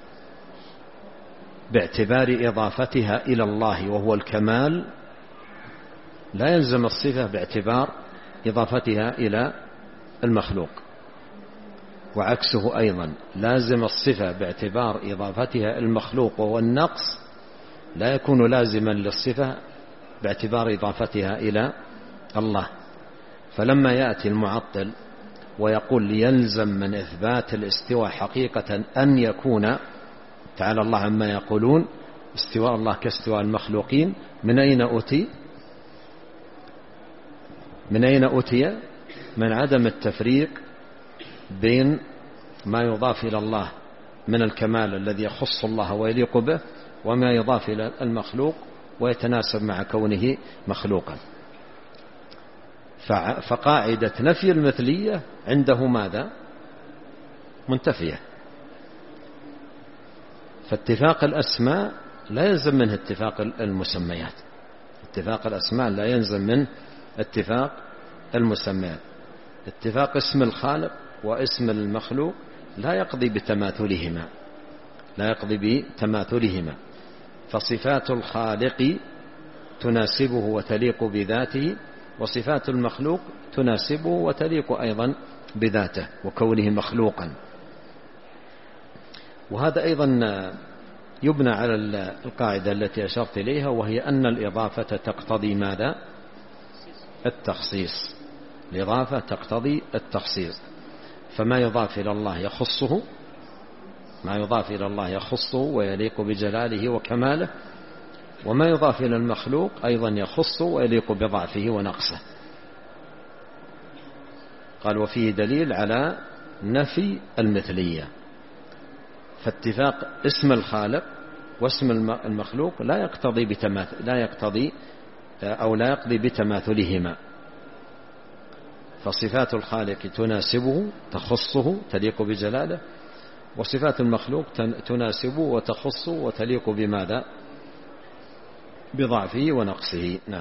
باعتبار إضافتها إلى الله وهو الكمال لا يلزم الصفة باعتبار إضافتها إلى المخلوق، وعكسه أيضا لازم الصفة باعتبار إضافتها المخلوق وهو النقص لا يكون لازما للصفة باعتبار إضافتها إلى الله. فلما يأتي المعطل ويقول يلزم من إثبات الاستواء حقيقة أن يكون تعالى الله عما يقولون استواء الله كاستواء المخلوقين، من أين أتي؟ من عدم التفريق بين ما يضاف إلى الله من الكمال الذي يخص الله ويليق به وما يضاف إلى المخلوق ويتناسب مع كونه مخلوقا. فقاعدة نفي المثلية عنده ماذا؟ منتفية. فاتفاق الأسماء لا يلزم منه اتفاق المسميات، اتفاق الأسماء لا يلزم منه اتفاق المسميات. اتفاق اسم الخالق واسم المخلوق لا يقضي بتماثلهما، فصفات الخالق تناسبه وتليق بذاته، وصفات المخلوق تناسبه وتليق أيضا بذاته وكونه مخلوقا. وهذا أيضا يبنى على القاعدة التي أشرت إليها، وهي أن الإضافة تقتضي ماذا؟ التخصيص. الإضافة تقتضي التخصيص، فما يضاف إلى الله يخصه ويليق بجلاله وكماله، وما يضاف إلى المخلوق أيضا يخصه ويليق بضعفه ونقصه. قال وفيه دليل على نفي المثلية. فاتفاق اسم الخالق واسم المخلوق لا يقضي بتماثلهما، فصفات الخالق تناسبه تخصه تليق بجلاله، وصفات المخلوق تناسبه وتخصه وتليق بماذا؟ بضعفه ونقصه. نعم.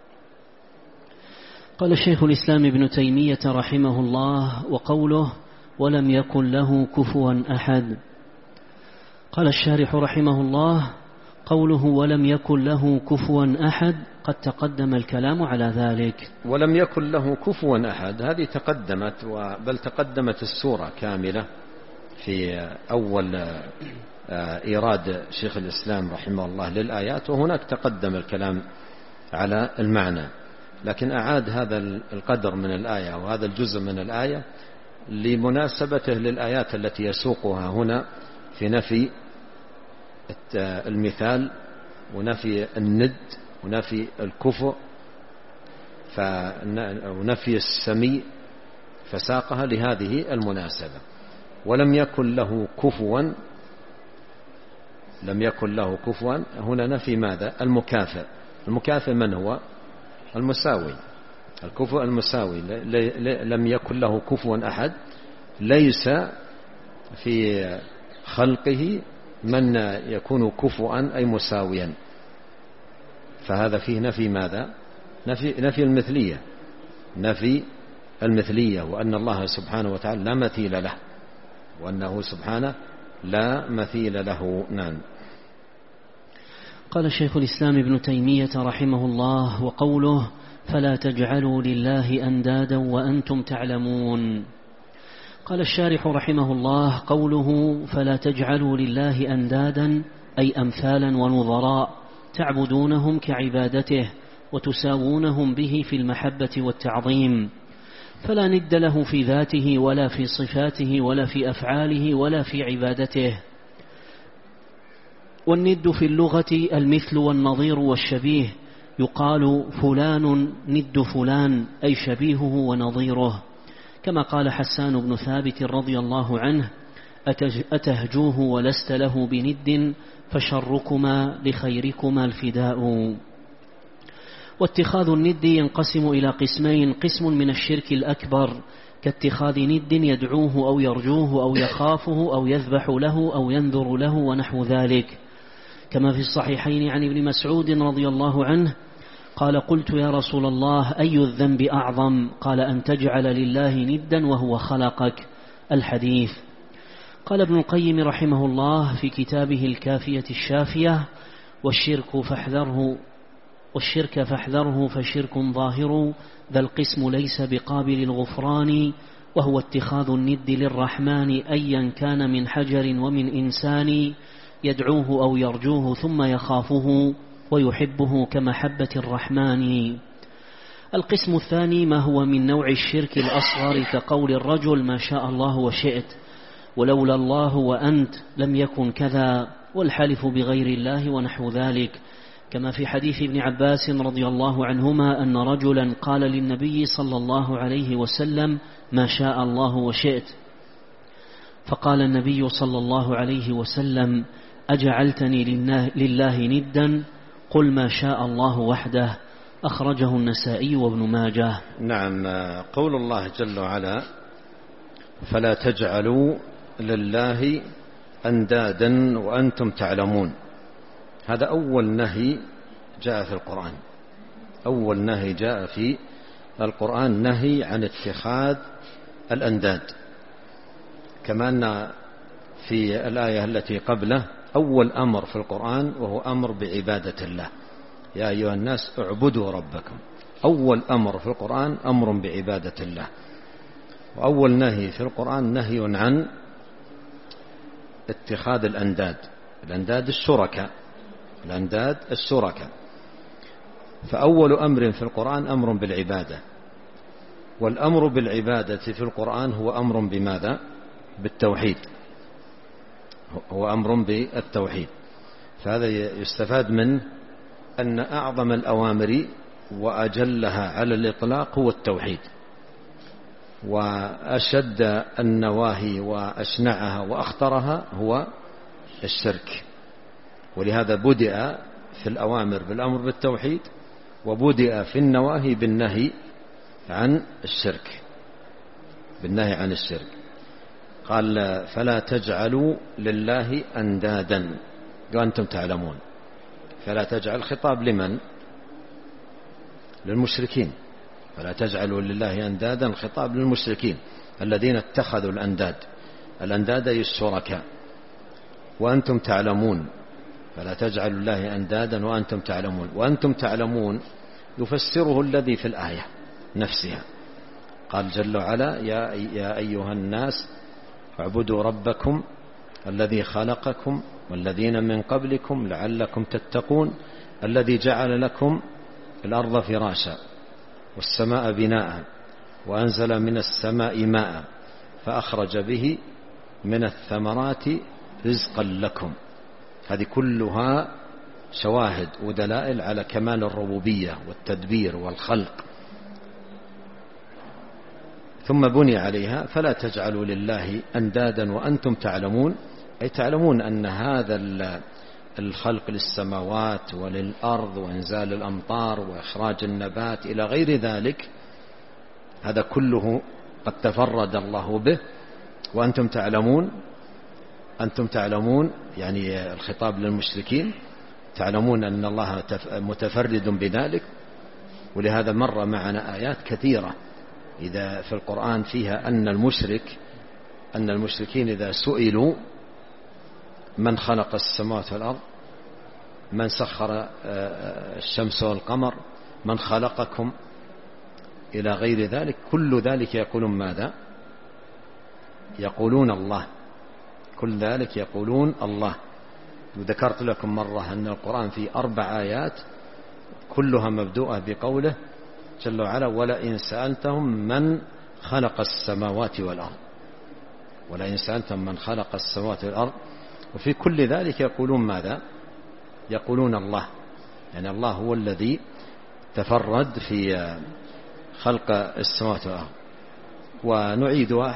قال شيخ الإسلام ابن تيمية رحمه الله: وقوله ولم يكن له كفوا أحد. قال الشارح رحمه الله: قوله ولم يكن له كفوا أحد قد تقدم الكلام على ذلك. ولم يكن له كفوا أحد هذه تقدمت، بل تقدمت السورة كاملة في أول إيراد شيخ الإسلام رحمه الله للآيات، وهناك تقدم الكلام على المعنى، لكن أعاد هذا القدر من الآية وهذا الجزء من الآية لمناسبته للآيات التي يسوقها هنا في نفي المثال ونفي الند ونفي الكفء ونفي السميع، فساقها لهذه المناسبة. ولم يكن له كفوا، لم يكن له كفوا هنا نفي ماذا؟ المكافئ. المكافئ من هو؟ المساوي. الكفء المساوي. لم يكن له كفوا أحد، ليس في خلقه من يكون كفوا أي مساويا، فهذا فيه نفي ماذا؟ نفي المثلية، نفي المثلية، وأن الله سبحانه وتعالى لا مثيل له، وأنه سبحانه لا مثيل له. نعم. قال شيخ الإسلام ابن تيمية رحمه الله: وقوله فلا تجعلوا لله أندادا وأنتم تعلمون. قال الشارح رحمه الله: قوله فلا تجعلوا لله أندادا أي أمثالا ونظراء تعبدونهم كعبادته وتساوونهم به في المحبة والتعظيم، فلا ند له في ذاته ولا في صفاته ولا في أفعاله ولا في عبادته. والند في اللغة المثل والنظير والشبيه، يقال فلان ند فلان أي شبيهه ونظيره، كما قال حسان بن ثابت رضي الله عنه: أتهجوه ولست له بند فشركما لخيركما الفداء. واتخاذ الند ينقسم إلى قسمين: قسم من الشرك الأكبر كاتخاذ ند يدعوه أو يرجوه أو يخافه أو يذبح له أو ينذر له ونحو ذلك، كما في الصحيحين عن ابن مسعود رضي الله عنه قال: قلت يا رسول الله أي الذنب أعظم؟ قال: أن تجعل لله ندا وهو خلقك، الحديث. قال ابن القيم رحمه الله في كتابه الكافية الشافية: والشرك فاحذره فشرك ظاهر، ذا القسم ليس بقابل الغفران، وهو اتخاذ الند للرحمن أيا كان من حجر ومن إنسان، يدعوه أو يرجوه ثم يخافه ويحبه كمحبة الرحمن. القسم الثاني ما هو من نوع الشرك الأصغر كقول الرجل ما شاء الله وشئت، ولولا الله وأنت لم يكن كذا، والحلف بغير الله ونحو ذلك، كما في حديث ابن عباس رضي الله عنهما أن رجلا قال للنبي صلى الله عليه وسلم ما شاء الله وشئت، فقال النبي صلى الله عليه وسلم أجعلتني لله ندا؟ قل ما شاء الله وحده. أخرجه النسائي وابن ماجه. نعم. قول الله جل وعلا فلا تجعلوا لله أندادا وأنتم تعلمون، هذا أول نهي جاء في القرآن. أول نهي جاء في القرآن نهي عن اتخاذ الأنداد، كما أن في الآية التي قبله أول أمر في القرآن وهو أمر بعبادة الله، يا أيها الناس اعبدوا ربكم. أول أمر في القرآن أمر بعبادة الله، وأول نهي في القرآن نهي عن اتخاذ الأنداد، الأنداد الشركاء. فأول أمر في القرآن أمر بالعبادة، والأمر بالعبادة في القرآن هو أمر بماذا؟ بالتوحيد، هو أمر بالتوحيد. فهذا يستفاد منه أن أعظم الأوامر وأجلها على الإطلاق هو التوحيد، وأشد النواهي وأشنعها وأخطرها هو الشرك. ولهذا بدأ في الأوامر بالأمر بالتوحيد، وبدأ في النواهي بالنهي عن الشرك، قال فلا تجعلوا لله أندادا وأنتم تعلمون. فلا تجعل خطاب لمن؟ للمشركين. فلا تجعلوا لله أندادا خطاب للمشركين الذين اتخذوا الأنداد أي الشركاء. وأنتم تعلمون، فلا تجعلوا لله أندادا وأنتم تعلمون. وأنتم تعلمون يفسره الذي في الآية نفسها، قال جل وعلا يا أيها الناس اعبدوا ربكم الذي خلقكم والذين من قبلكم لعلكم تتقون، الذي جعل لكم الأرض فراشا والسماء بناء وأنزل من السماء ماء فأخرج به من الثمرات رزقا لكم. هذه كلها شواهد ودلائل على كمال الربوبية والتدبير والخلق. ثم بني عليها فلا تجعلوا لله أندادا وأنتم تعلمون، أي تعلمون أن هذا الخلق للسماوات وللأرض وإنزال الأمطار وإخراج النبات إلى غير ذلك، هذا كله قد تفرد الله به وأنتم تعلمون. أنتم تعلمون يعني الخطاب للمشركين، تعلمون أن الله متفرد بذلك. ولهذا مر معنا آيات كثيرة إذا في القرآن فيها أن المشركين إذا سئلوا من خلق السماوات والأرض، من سخر الشمس والقمر، من خلقكم، إلى غير ذلك، كل ذلك يقولون ماذا؟ يقولون الله. كل ذلك يقولون الله. وذكرت لكم مرة أن القرآن فيه 4 آيات كلها مبدوءة بقوله جل وعلا ولئن سألتهم من خلق السماوات والأرض، ولئن سألتهم من خلق السماوات والأرض. وفي كل ذلك يقولون ماذا؟ يقولون الله، يعني الله هو الذي تفرد في خلق السماوات والأرض. ونعيدها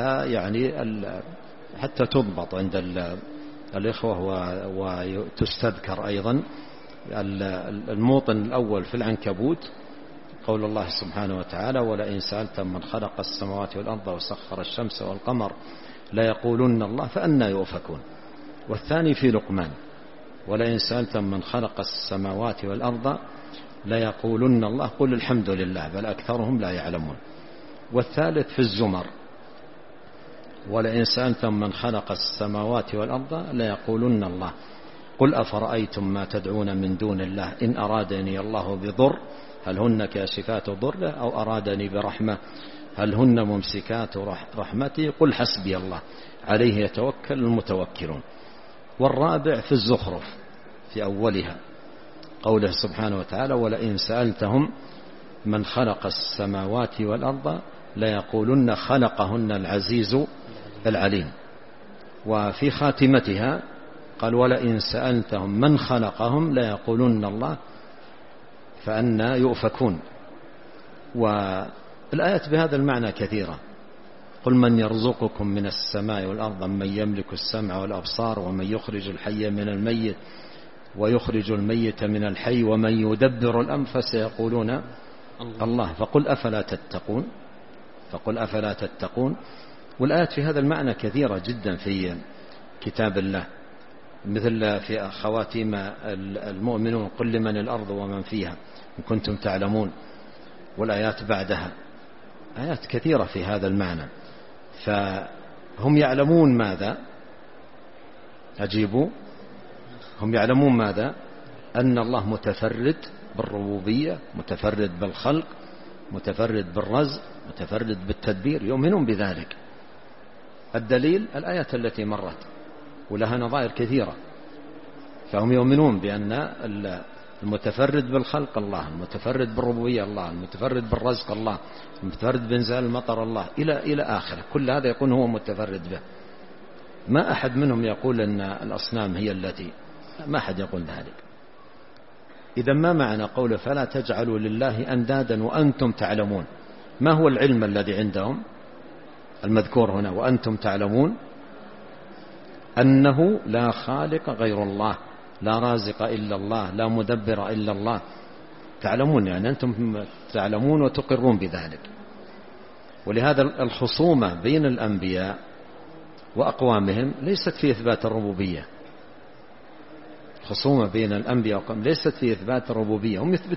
حتى تضبط عند الإخوة وتستذكر أيضا. الموطن الأول في العنكبوت قول الله سبحانه وتعالى ولئن سألتم من خلق السماوات والأرض وسخر الشمس والقمر ليقولن الله فأنى يؤفكون. والثاني في لقمان ولئن سألتم من خلق السماوات والأرض ليقولن الله قل الحمد لله بل أكثرهم لا يعلمون. والثالث في الزمر ولئن سألتم من خلق السماوات والأرض ليقولن الله قل أفرأيتم ما تدعون من دون الله إن أرادني الله بضر هل هن كاشفات ضره أو أرادني برحمة هل هن ممسكات رحمتي قل حسبي الله عليه يتوكل المتوكلون. والرابع في الزخرف في أولها قوله سبحانه وتعالى ولئن سألتهم من خلق السماوات والأرض ليقولن خلقهن العزيز العليم. وفي خاتمتها قال ولئن سألتهم من خلقهم ليقولن الله فأنى يؤفكون. والآيات بهذا المعنى كثيرة قل من يرزقكم من السماء والأرض من يملك السمع والأبصار ومن يخرج الحي من الميت ويخرج الميت من الحي ومن يدبر الأمر فسيقولون الله فقل أفلا تتقون. والآيات في هذا المعنى كثيرة جدا في كتاب الله مثل في خواتيم المؤمنون قل لمن الأرض ومن فيها إن كنتم تعلمون. والآيات بعدها آيات كثيرة في هذا المعنى. فهم يعلمون ماذا؟ أجيبوا. هم يعلمون ماذا؟ أن الله متفرد بالربوبية متفرد بالخلق متفرد بالرزق متفرد بالتدبير يؤمنون بذلك. الدليل الآيات التي مرت ولها نظائر كثيرة. فهم يؤمنون بأن المتفرد بالخلق الله المتفرد بالربوبية الله المتفرد بالرزق الله المتفرد بإنزال المطر الله إلى آخره. كل هذا يكون هو متفرد به. ما أحد منهم يقول أن الأصنام هي التي ما أحد يقول ذلك. إذا ما معنى قوله فلا تجعلوا لله أندادا وأنتم تعلمون؟ ما هو العلم الذي عندهم المذكور هنا وأنتم تعلمون؟ أنه لا خالق غير الله لا رازق إلا الله لا مدبر إلا الله. تعلمون يعني أنتم تعلمون وتقرون بذلك. ولهذا الخصومة بين الأنبياء وأقوامهم ليست في إثبات الربوبية. خصومة بين الأنبياء وأقوامهم ليست في إثبات الربوبية.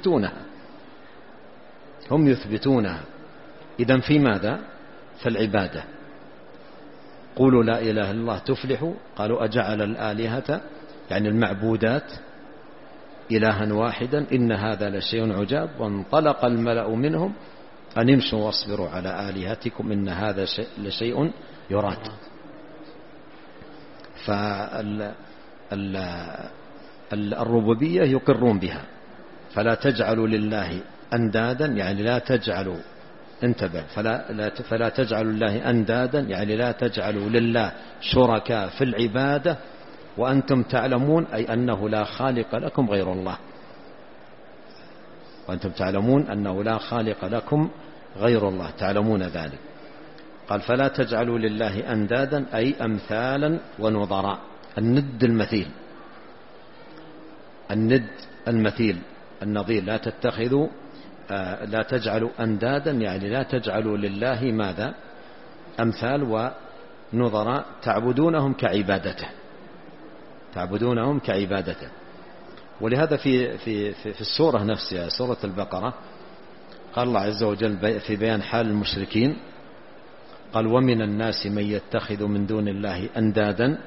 هم يثبتونها. إذن في ماذا؟ في العبادة. قولوا لا إله إلا الله تفلحوا. قالوا أجعل الآلهة يعني المعبودات إلها واحدا إن هذا لشيء عجاب وانطلق الملأ منهم أن امشوا واصبروا على آلهتكم إن هذا لشيء يراد. فالربوبية يقرون بها. فلا تجعلوا لله أندادا يعني لا تجعلوا انتبه فلا تجعلوا لله أندادا يعني لا تجعلوا لله شركاء في العبادة وأنتم تعلمون أي أنه لا خالق لكم غير الله. وأنتم تعلمون أنه لا خالق لكم غير الله تعلمون ذلك. قال فلا تجعلوا لله أندادا أي أمثالا ونظراء. الند المثيل النظير. لا تجعلوا أندادا يعني لا تجعلوا لله ماذا؟ أمثال ونظراء تعبدونهم كعبادته. ولهذا في السورة نفسها سورة البقرة قال الله عز وجل في بيان حال المشركين قال ومن الناس من يتخذ من دون الله أندادا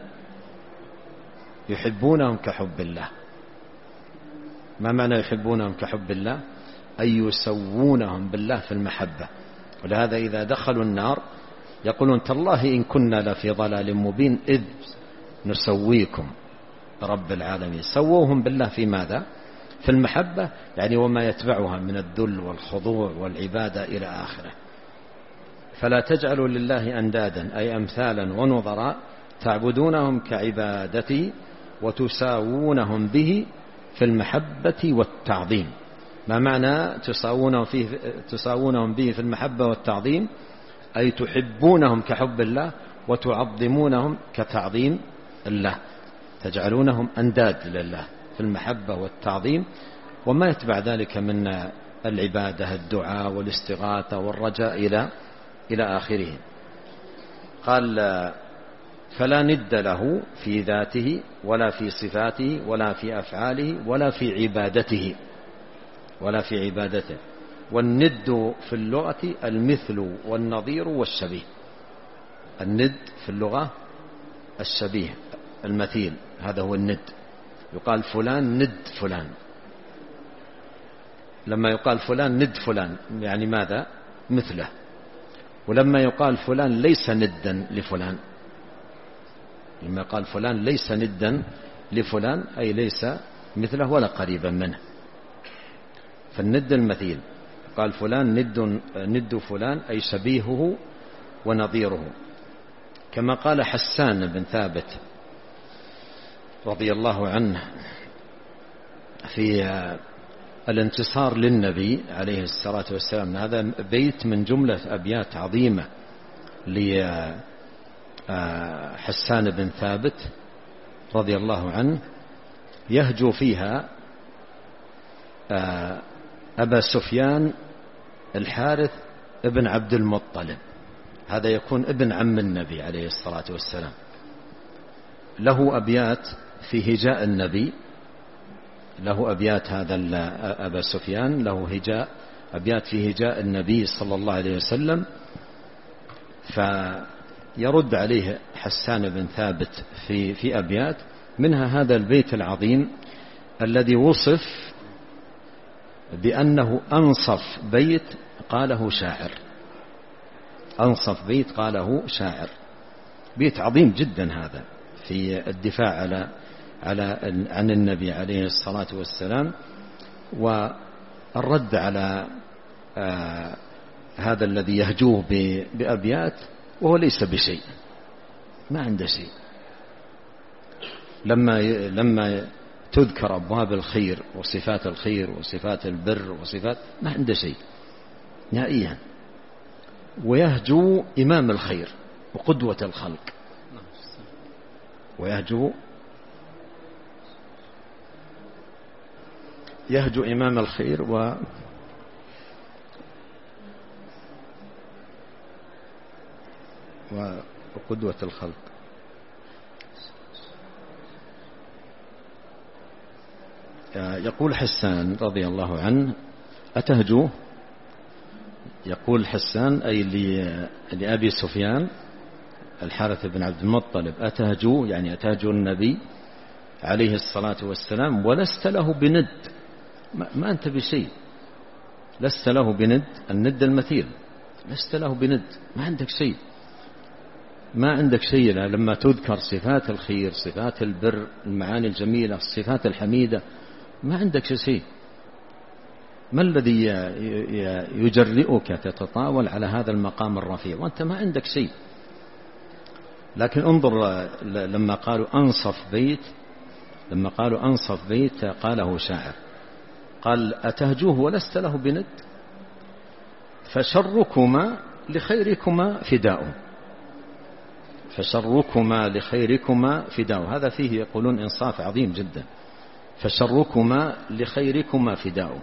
يحبونهم كحب الله. ما معنى يحبونهم كحب الله؟ أي يسوونهم بالله في المحبة. ولهذا إذا دخلوا النار يقولون تالله إن كنا لفي ضلال مبين إذ نسويكم برب العالمين. سووهم بالله في ماذا؟ في المحبة يعني وما يتبعها من الذل والخضوع والعبادة إلى آخره. فلا تجعلوا لله أندادا أي أمثالا ونظراء تعبدونهم كعبادتي وتساوونهم به في المحبة والتعظيم. ما معنى تساوونهم به في المحبة والتعظيم؟ أي تحبونهم كحب الله وتعظمونهم كتعظيم الله. تجعلونهم أنداد لله في المحبة والتعظيم وما يتبع ذلك من العبادة الدعاء والاستغاثة والرجاء إلى آخره. قال فلا ند له في ذاته ولا في صفاته ولا في أفعاله ولا في عبادته. والند في اللغة المثل والنظير والشبيه. الند في اللغة الشبيه المثيل، هذا هو الند. يقال فلان ند فلان. لما يقال فلان ند فلان يعني ماذا؟ مثله. ولما يقال فلان ليس ندا لفلان، لما يقال فلان ليس ندا لفلان أي ليس مثله ولا قريبا منه. فالند المثيل، قال فلان ند فلان أي شبيهه ونظيره. كما قال حسان بن ثابت رضي الله عنه في الانتصار للنبي عليه الصلاة والسلام، هذا بيت من جملة أبيات عظيمة لحسان بن ثابت رضي الله عنه، يهجو فيها أبا سفيان الحارث ابن عبد المطلب، هذا يكون ابن عم النبي عليه الصلاة والسلام. له أبيات في هجاء النبي، له أبيات هذا أبا سفيان له أبيات في هجاء النبي صلى الله عليه وسلم، فيرد عليه حسان بن ثابت في أبيات منها هذا البيت العظيم الذي وصف بأنه أنصف بيت قاله شاعر، أنصف بيت قاله شاعر. بيت عظيم جدا هذا في الدفاع عن النبي عليه الصلاة والسلام، والرد على هذا الذي يهجوه بأبيات وهو ليس بشيء، ما عنده شيء. لما تذكر أبواب الخير وصفات الخير وصفات البر وصفات، ما عنده شيء نهائيا. ويهجو إمام الخير وقدوة الخلق، ويهجو إمام الخير وقدوة الخلق. يقول حسان رضي الله عنه أتهجو، يقول حسان أي لأبي سفيان الحارث بن عبد المطلب أتهجو يعني أتهجو النبي عليه الصلاة والسلام ولست له بند، ما أنت بشيء، لست له بند، الند المثيل، لست له بند، ما عندك شيء، ما عندك شيء. لما تذكر صفات الخير صفات البر المعاني الجميلة الصفات الحميدة ما عندك شيء. ما الذي يجرئك تتطاول على هذا المقام الرفيع وأنت ما عندك شيء؟ لكن انظر لما قالوا أنصف بيت قاله شاعر، قال أتهجوه ولست له بند فشركما لخيركما فداء، فشركما لخيركما فداء. هذا فيه يقولون إنصاف عظيم جدا، فشركما لخيركما فداء.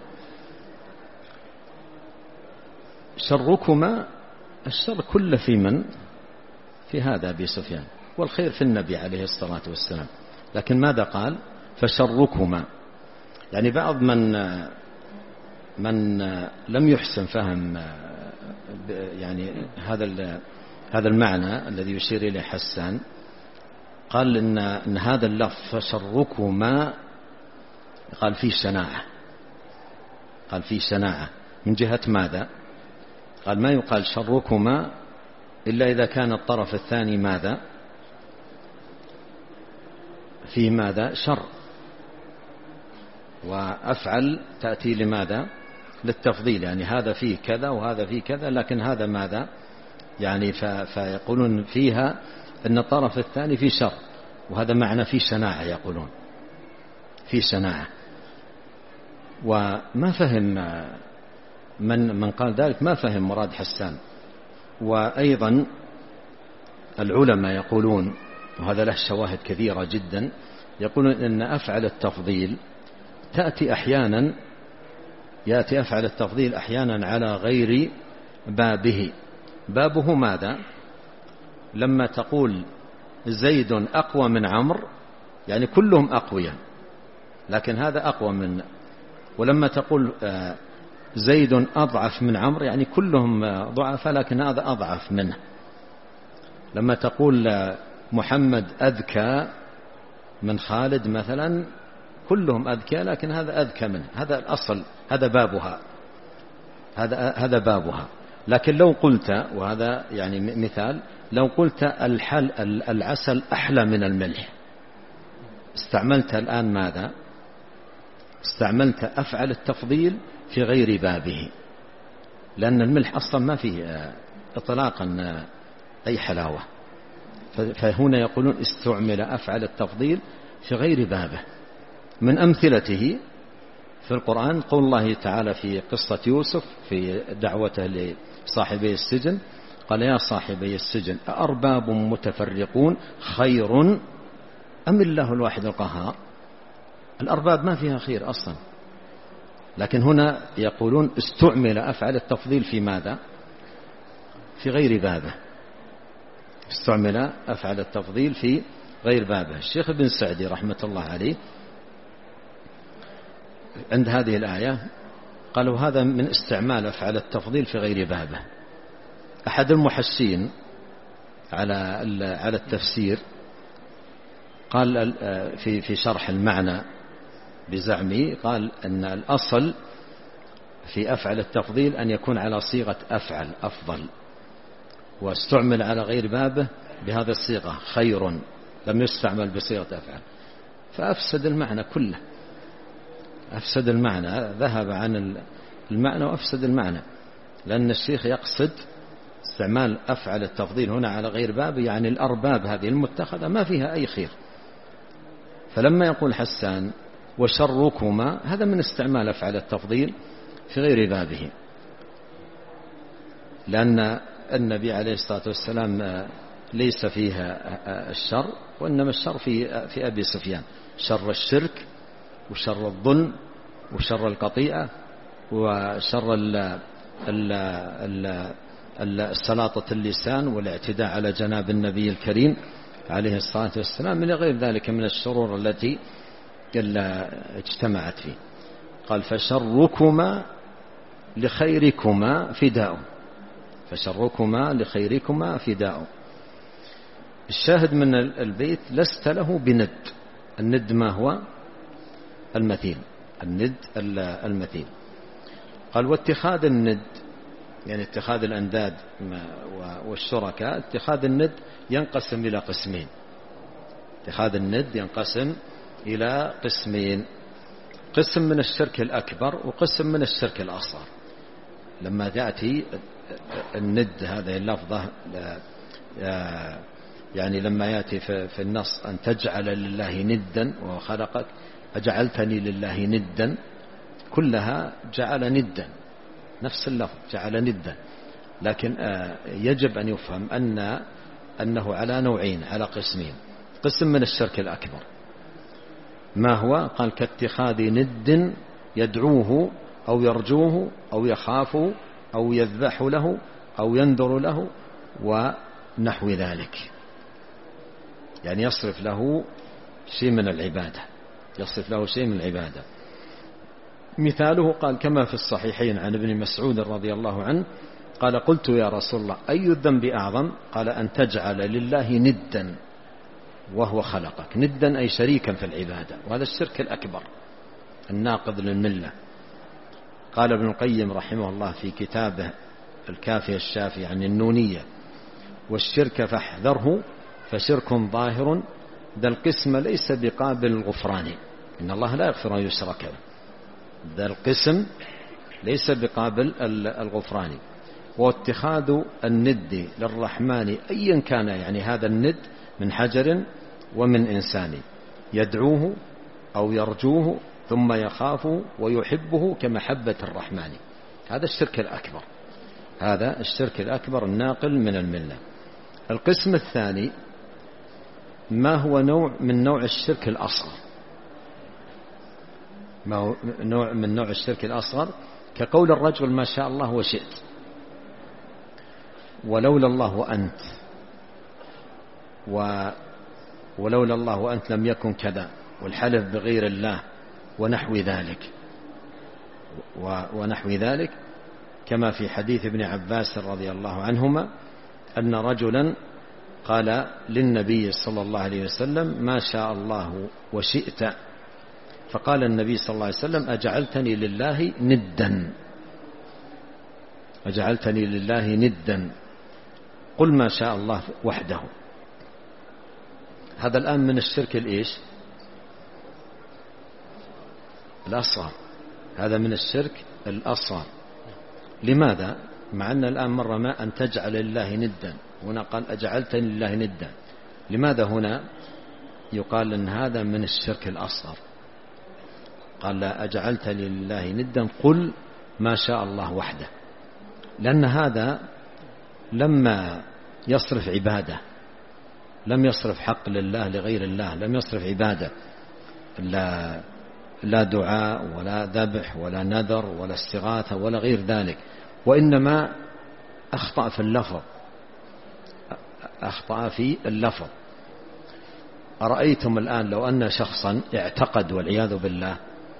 شركما الشر كل في من؟ في هذا أبي سفيان، والخير في النبي عليه الصلاة والسلام. لكن ماذا قال؟ فشركما، يعني بعض من لم يحسن فهم يعني هذا المعنى الذي يشير إليه حسان، قال إن هذا اللفظ فشركما قال فيه شناعة، قال فيه شناعة من جهة ماذا؟ قال ما يقال شركما إلا إذا كان الطرف الثاني ماذا؟ فيه ماذا؟ شر، وأفعل تأتي لماذا؟ للتفضيل، يعني هذا فيه كذا وهذا فيه كذا، لكن هذا ماذا؟ يعني فيقولون فيها أن الطرف الثاني فيه شر، وهذا معنى فيه شناعة، يقولون فيه شناعة. وما فهم من قال ذلك، ما فهم مراد حسان. وأيضا العلماء يقولون، وهذا له شواهد كثيرة جدا، يقولون أن أفعل التفضيل يأتي أفعل التفضيل أحيانا على غير بابه. بابه ماذا؟ لما تقول زيد أقوى من عمرو يعني كلهم أقوياء، لكن هذا أقوى من. ولما تقول زيد أضعف من عمرو يعني كلهم ضعفاء لكن هذا أضعف منه. لما تقول محمد أذكى من خالد مثلا، كلهم أذكى، لكن هذا أذكى منه، هذا الأصل، هذا بابها، هذا بابها. لكن لو قلت، وهذا يعني مثال، لو قلت العسل أحلى من الملح، استعملت الآن ماذا؟ استعملت أفعل التفضيل في غير بابه، لأن الملح أصلا ما فيه إطلاقا أي حلاوة. فهنا يقولون استعمل أفعل التفضيل في غير بابه. من أمثلته في القرآن قول الله تعالى في قصة يوسف في دعوته لصاحبي السجن، قال يا صاحبي السجن أأرباب متفرقون خير أم الله الواحد القهار. الأرباب ما فيها خير أصلا، لكن هنا يقولون استعمل أفعل التفضيل في ماذا؟ في غير بابه. استعمل أفعل التفضيل في غير بابه. الشيخ ابن سعدي رحمة الله عليه عند هذه الآية قالوا هذا من استعمال أفعال التفضيل في غير بابه. أحد المحسين على التفسير قال في شرح المعنى بزعمه، قال أن الأصل في أفعل التفضيل أن يكون على صيغة أفعل أفضل، واستعمل على غير بابه بهذه الصيغة خير، لم يستعمل بصيغة أفعل، فأفسد المعنى كله، أفسد المعنى، ذهب عن المعنى وأفسد المعنى. لأن الشيخ يقصد استعمال أفعل التفضيل هنا على غير بابه، يعني الأرباب هذه المتخذة ما فيها أي خير. فلما يقول حسان وشركما، هذا من استعمال أفعل التفضيل في غير بابه، لأن النبي عليه الصلاة والسلام ليس فيها الشر، وإنما الشر في أبي سفيان، شر الشرك وشر الظلم وشر القطيعة وشر السلاطة اللسان والاعتداء على جناب النبي الكريم عليه الصلاة والسلام، من غير ذلك من الشرور التي اجتمعت فيه. قال فشركما لخيركما فداء، فشركما لخيركما فداء. الشاهد من البيت لست له بند. الند ما هو؟ المثيل، الند المثيل. قال واتخاذ الند، يعني اتخاذ الأنداد والشركاء، اتخاذ الند ينقسم إلى قسمين. اتخاذ الند ينقسم إلى قسمين، قسم من الشرك الأكبر وقسم من الشرك الأصغر. لما تأتي الند هذه اللفظة، يعني لما يأتي في النص أن تجعل لله ندا وهو خلقك، أجعلتني لله ندا، كلها جعل ندا، نفس اللفظ جعل ندا. لكن يجب أن يفهم أنه على نوعين، على قسمين. قسم من الشرك الأكبر ما هو؟ قال كاتخاذ ند يدعوه أو يرجوه أو يخافه أو يذبح له أو ينذر له ونحو ذلك، يعني يصرف له شيء من العبادة، يصرف له شيء من العبادة. مثاله قال كما في الصحيحين عن ابن مسعود رضي الله عنه قال قلت يا رسول الله أي الذنب أعظم؟ قال أن تجعل لله ندا وهو خلقك. ندا أي شريكا في العبادة، وهذا الشرك الأكبر الناقض للملة. قال ابن القيم رحمه الله في كتابه الكافية الشافية عن النونية والشرك فاحذره فشرك ظاهر ذا القسم ليس بقابل الغفران، إن الله لا يغفر أن يشرك به، ذا القسم ليس بقابل الغفران. واتخاذ الند للرحمن أيا كان، يعني هذا الند من حجر ومن إنسان، يدعوه أو يرجوه ثم يخافه ويحبه كمحبة الرحمن، هذا الشرك الأكبر، هذا الشرك الأكبر الناقل من الملة. القسم الثاني ما هو نوع الشرك الأصغر، ما هو نوع من نوع الشرك الأصغر، كقول الرجل ما شاء الله وشئت، ولولا الله وأنت، ولولا الله وأنت لم يكن كذا، والحلف بغير الله ونحو ذلك، ونحو ذلك، كما في حديث ابن عباس رضي الله عنهما أن رجلا قال للنبي صلى الله عليه وسلم ما شاء الله وشئت، فقال النبي صلى الله عليه وسلم أجعلتني لله ندا، أجعلتني لله ندا، قل ما شاء الله وحده. هذا الآن من الشرك الإيش؟ الأصغر، هذا من الشرك الأصغر. لماذا؟ مع أن الآن مر ما أن تجعل لله ندا، هنا قال أجعلتني لله ندا، لماذا هنا يقال أن هذا من الشرك الأصغر؟ قال لا أجعلتني لله ندا قل ما شاء الله وحده، لأن هذا لما يصرف عبادة، لم يصرف حق لله لغير الله، لم يصرف عبادة، لا دعاء ولا ذبح ولا نذر ولا استغاثة ولا غير ذلك، وإنما أخطأ في اللفظ، أخطأ في اللفظ. أرأيتم الآن لو أن شخصا اعتقد والعياذ بالله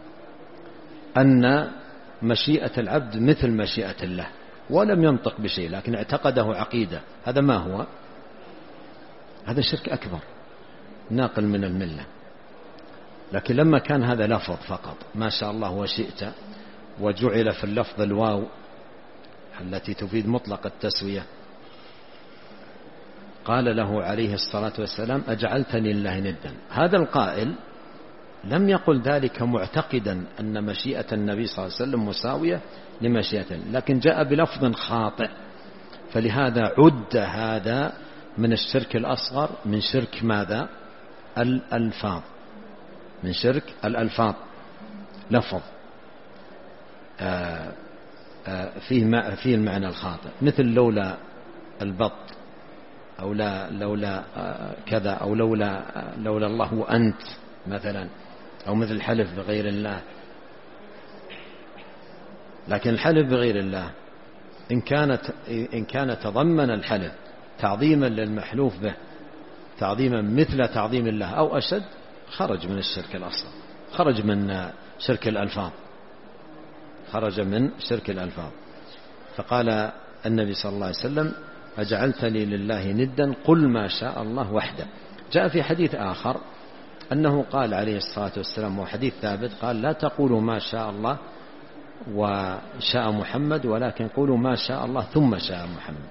أن مشيئة العبد مثل مشيئة الله ولم ينطق بشيء، لكن اعتقده عقيدة، هذا ما هو؟ هذا شرك أكبر ناقل من الملة. لكن لما كان هذا لفظ فقط ما شاء الله وشئت، وجعل في اللفظ الواو التي تفيد مطلق التسوية، قال له عليه الصلاة والسلام أجعلتني لله ندا. هذا القائل لم يقل ذلك معتقدا أن مشيئة النبي صلى الله عليه وسلم مساوية لمشيئته، لكن جاء بلفظ خاطئ، فلهذا عد هذا من الشرك الأصغر، من شرك ماذا؟ الألفاظ، من شرك الألفاظ، لفظ فيه المعنى الخاطئ، مثل لولا البط، أو لولا كذا، أو لولا الله وأنت مثلا، أو مثل الحلف بغير الله. لكن الحلف بغير الله إن كان تضمن الحلف تعظيما للمحلوف به، تعظيما مثل تعظيم الله أو أشد، خرج من الشرك الأصغر، خرج من شرك الألفاظ، خرج من شرك الألفاظ. فقال النبي صلى الله عليه وسلم أجعلتني لله ندا قل ما شاء الله وحده. جاء في حديث آخر أنه قال عليه الصلاة والسلام، وحديث ثابت، قال لا تقولوا ما شاء الله وشاء محمد، ولكن قولوا ما شاء الله ثم شاء محمد.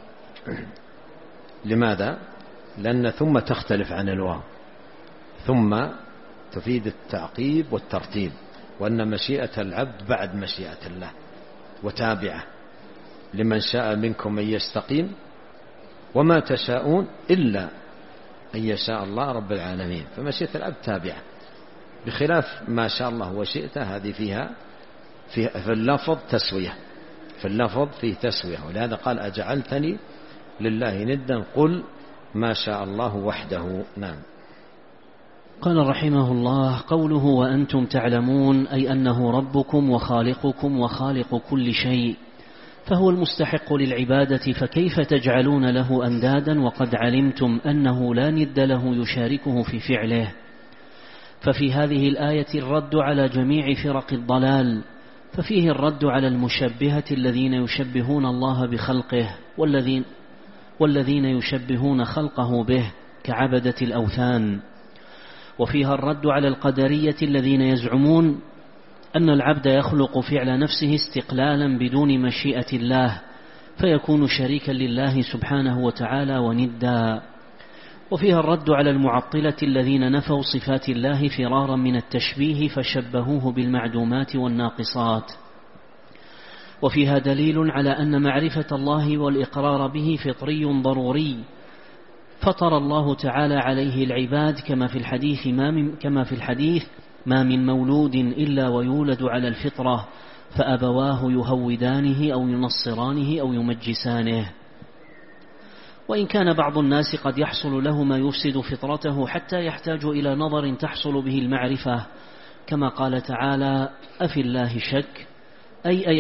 لماذا؟ لأن ثم تختلف عن الواو، ثم تفيد التعقيب والترتيب، وأن مشيئة العبد بعد مشيئة الله وتابعة، لمن شاء منكم أن يستقيم وما تشاءون إلا أن يشاء الله رب العالمين. فمشيئة العبد تابعة، بخلاف ما شاء الله وشئت، هذه فيها في اللفظ تسوية، في اللفظ فيه تسوية، ولهذا قال أجعلتني لله ندا قل ما شاء الله وحده. نعم. قال رحمه الله: قوله وأنتم تعلمون أي أنه ربكم وخالقكم وخالق كل شيء، فهو المستحق للعبادة، فكيف تجعلون له أندادا وقد علمتم أنه لا ند له يشاركه في فعله؟ ففي هذه الآية الرد على جميع فرق الضلال، ففيه الرد على المشبهة الذين يشبهون الله بخلقه، والذين يشبهون خلقه به كعبدة الأوثان، وفيها الرد على القدرية الذين يزعمون أن العبد يخلق فعل نفسه استقلالا بدون مشيئة الله، فيكون شريكا لله سبحانه وتعالى وندا. وفيها الرد على المعطلة الذين نفوا صفات الله فرارا من التشبيه فشبهوه بالمعدومات والناقصات. وفيها دليل على أن معرفة الله والإقرار به فطري ضروري، فطر الله تعالى عليه العباد، كما في الحديث ما من مولود إلا ويولد على الفطرة، فأبواه يهودانه أو ينصرانه أو يمجسانه. وإن كان بعض الناس قد يحصل له ما يفسد فطرته حتى يحتاج إلى نظر تحصل به المعرفة، كما قال تعالى: أفي الله شك، أي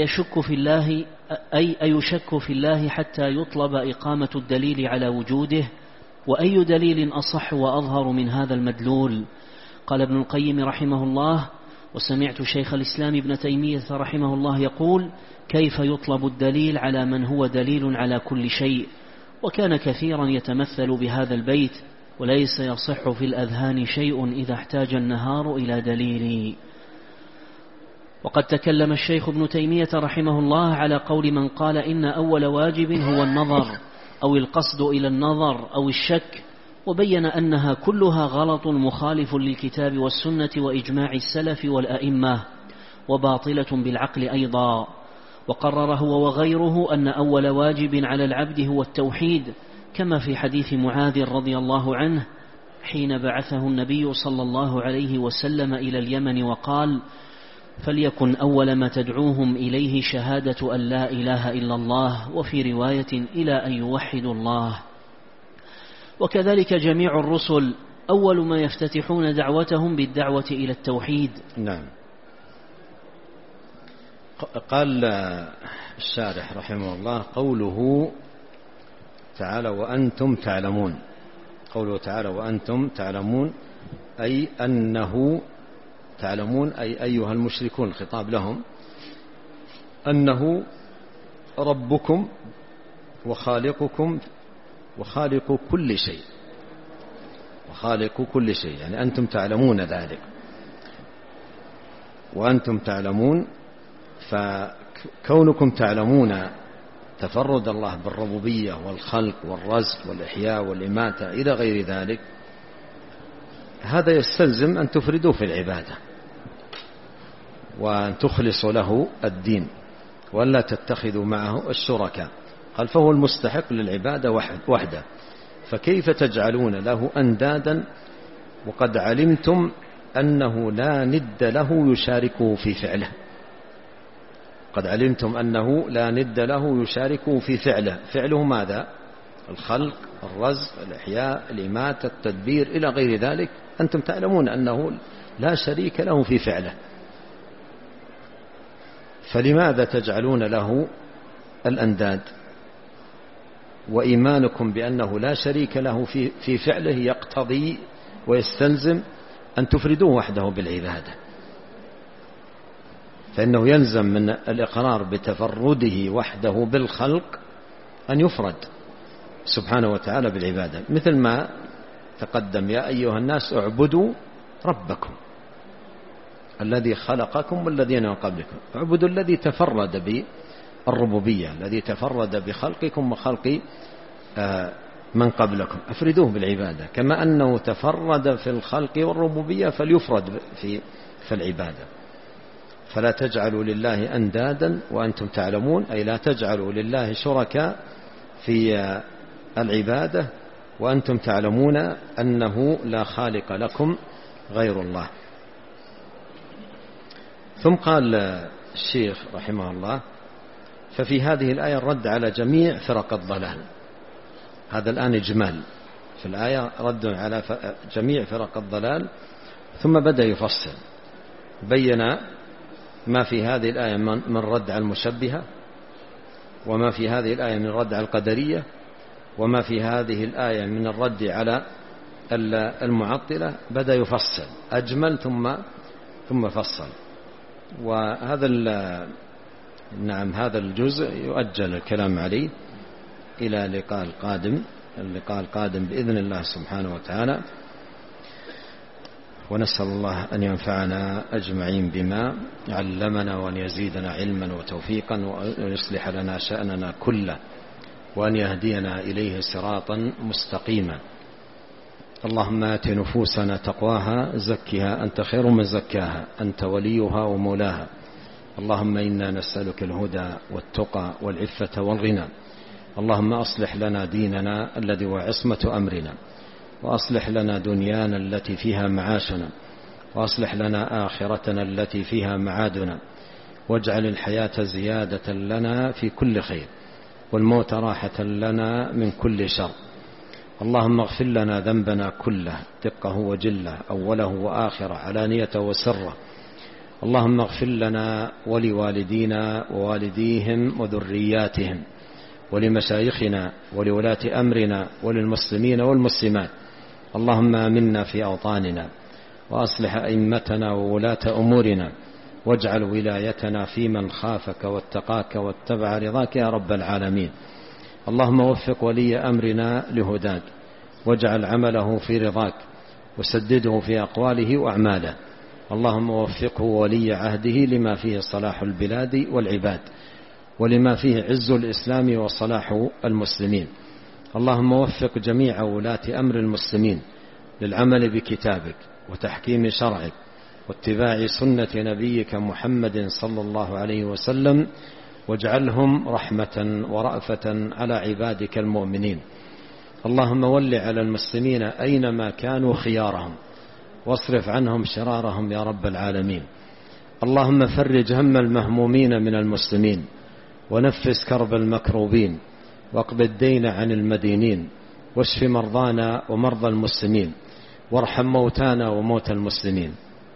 أيشك في الله حتى يطلب إقامة الدليل على وجوده، وأي دليل أصح وأظهر من هذا المدلول؟ قال ابن القيم رحمه الله: وسمعت شيخ الإسلام ابن تيمية رحمه الله يقول: كيف يطلب الدليل على من هو دليل على كل شيء، وكان كثيرا يتمثل بهذا البيت: وليس يصح في الأذهان شيء إذا احتاج النهار إلى دليل. وقد تكلم الشيخ ابن تيمية رحمه الله على قول من قال إن أول واجب هو النظر أو القصد إلى النظر أو الشك، وبين أنها كلها غلط مخالف للكتاب والسنة وإجماع السلف والأئمة، وباطلة بالعقل أيضا. وقرر هو وغيره أن أول واجب على العبد هو التوحيد، كما في حديث معاذ رضي الله عنه حين بعثه النبي صلى الله عليه وسلم إلى اليمن وقال: فليكن أول ما تدعوهم إليه شهادة أن لا إله إلا الله، وفي رواية إلى أن يوحدوا الله. وكذلك جميع الرسل أول ما يفتتحون دعوتهم بالدعوة إلى التوحيد. نعم. قال الشارح رحمه الله: قوله تعالى وأنتم تعلمون، قوله تعالى وأنتم تعلمون أي أنه تعلمون أي أيها المشركون، الخطاب لهم، أنه ربكم وخالقكم وخالق كل شيء، وخالق كل شيء، يعني أنتم تعلمون ذلك. وأنتم تعلمون، فكونكم تعلمون تفرد الله بالربوبية والخلق والرزق والإحياء والإماتة إلى غير ذلك، هذا يستلزم أن تفردوه في العبادة وأن تخلصوا له الدين وأن لا تتخذوا معه الشركاء. قال: فهو المستحق للعبادة وحده، فكيف تجعلون له أندادا وقد علمتم أنه لا ند له يشاركه في فعله. قد علمتم أنه لا ند له يشاركه في فعله. فعله ماذا؟ الخلق، الرزق، الإحياء، الإماتة، التدبير إلى غير ذلك. أنتم تعلمون أنه لا شريك له في فعله، فلماذا تجعلون له الأنداد؟ وإيمانكم بأنه لا شريك له في فعله يقتضي ويستلزم أن تفردوه وحده بالعبادة، فإنه يلزم من الإقرار بتفرده وحده بالخلق أن يفرد سبحانه وتعالى بالعبادة، مثل ما تقدم: يا أيها الناس اعبدوا ربكم الذي خلقكم والذين من قبلكم. اعبدوا الذي تفرد بالربوبية، الذي تفرد بخلقكم وخلق من قبلكم، افردوه بالعبادة، كما أنه تفرد في الخلق والربوبية فليفرد في العبادة. فلا تجعلوا لله أندادا وأنتم تعلمون، أي لا تجعلوا لله شركاء في العبادة وأنتم تعلمون أنه لا خالق لكم غير الله. ثم قال الشيخ رحمه الله: ففي هذه الآية الرد على جميع فرق الضلال. هذا الآن إجمال في الآية، رد على جميع فرق الضلال، ثم بدأ يفصل، بين ما في هذه الآية من رد على المشبهة، وما في هذه الآية من رد على القدرية، وما في هذه الآية من الرد على المعطلة. بدأ يفصل، أجمل ثم فصل. وهذا هذا الجزء يؤجل الكلام عليه إلى اللقاء القادم بإذن الله سبحانه وتعالى. ونسأل الله أن ينفعنا أجمعين بما علمنا، وأن يزيدنا علما وتوفيقا، وأن يصلح لنا شأننا كله، وأن يهدينا إليه صراطا مستقيما. اللهم آت نفوسنا تقواها، زكها أنت خير من زكاها، أنت وليها ومولاها. اللهم إنا نسألك الهدى والتقى والعفة والغنى. اللهم أصلح لنا ديننا الذي هو عصمة أمرنا، وأصلح لنا دنيانا التي فيها معاشنا، وأصلح لنا آخرتنا التي فيها معادنا، واجعل الحياة زيادة لنا في كل خير، والموت راحة لنا من كل شر. اللهم اغفر لنا ذنبنا كله، دقه وجله، أوله وآخره، علانيته وسره. اللهم اغفر لنا ولوالدينا ووالديهم وذرياتهم، ولمشايخنا ولولاة أمرنا، وللمسلمين والمسلمات. اللهم آمنا في أوطاننا، وأصلح أئمتنا وولاة أمورنا، واجعل ولايتنا في من خافك واتقاك واتبع رضاك يا رب العالمين. اللهم وفق ولي أمرنا لهداك، واجعل عمله في رضاك، وسدده في أقواله وأعماله. اللهم وفقه ولي عهده لما فيه صلاح البلاد والعباد، ولما فيه عز الإسلام وصلاح المسلمين. اللهم وفق جميع ولاة أمر المسلمين للعمل بكتابك وتحكيم شرعك واتباع سنة نبيك محمد صلى الله عليه وسلم، واجعلهم رحمة ورأفة على عبادك المؤمنين. اللهم ول على المسلمين أينما كانوا خيارهم، واصرف عنهم شرارهم يا رب العالمين. اللهم فرج هم المهمومين من المسلمين، ونفس كرب المكروبين، واقض الدين عن المدينين، واشف مرضانا ومرضى المسلمين، وارحم موتانا وموتى المسلمين.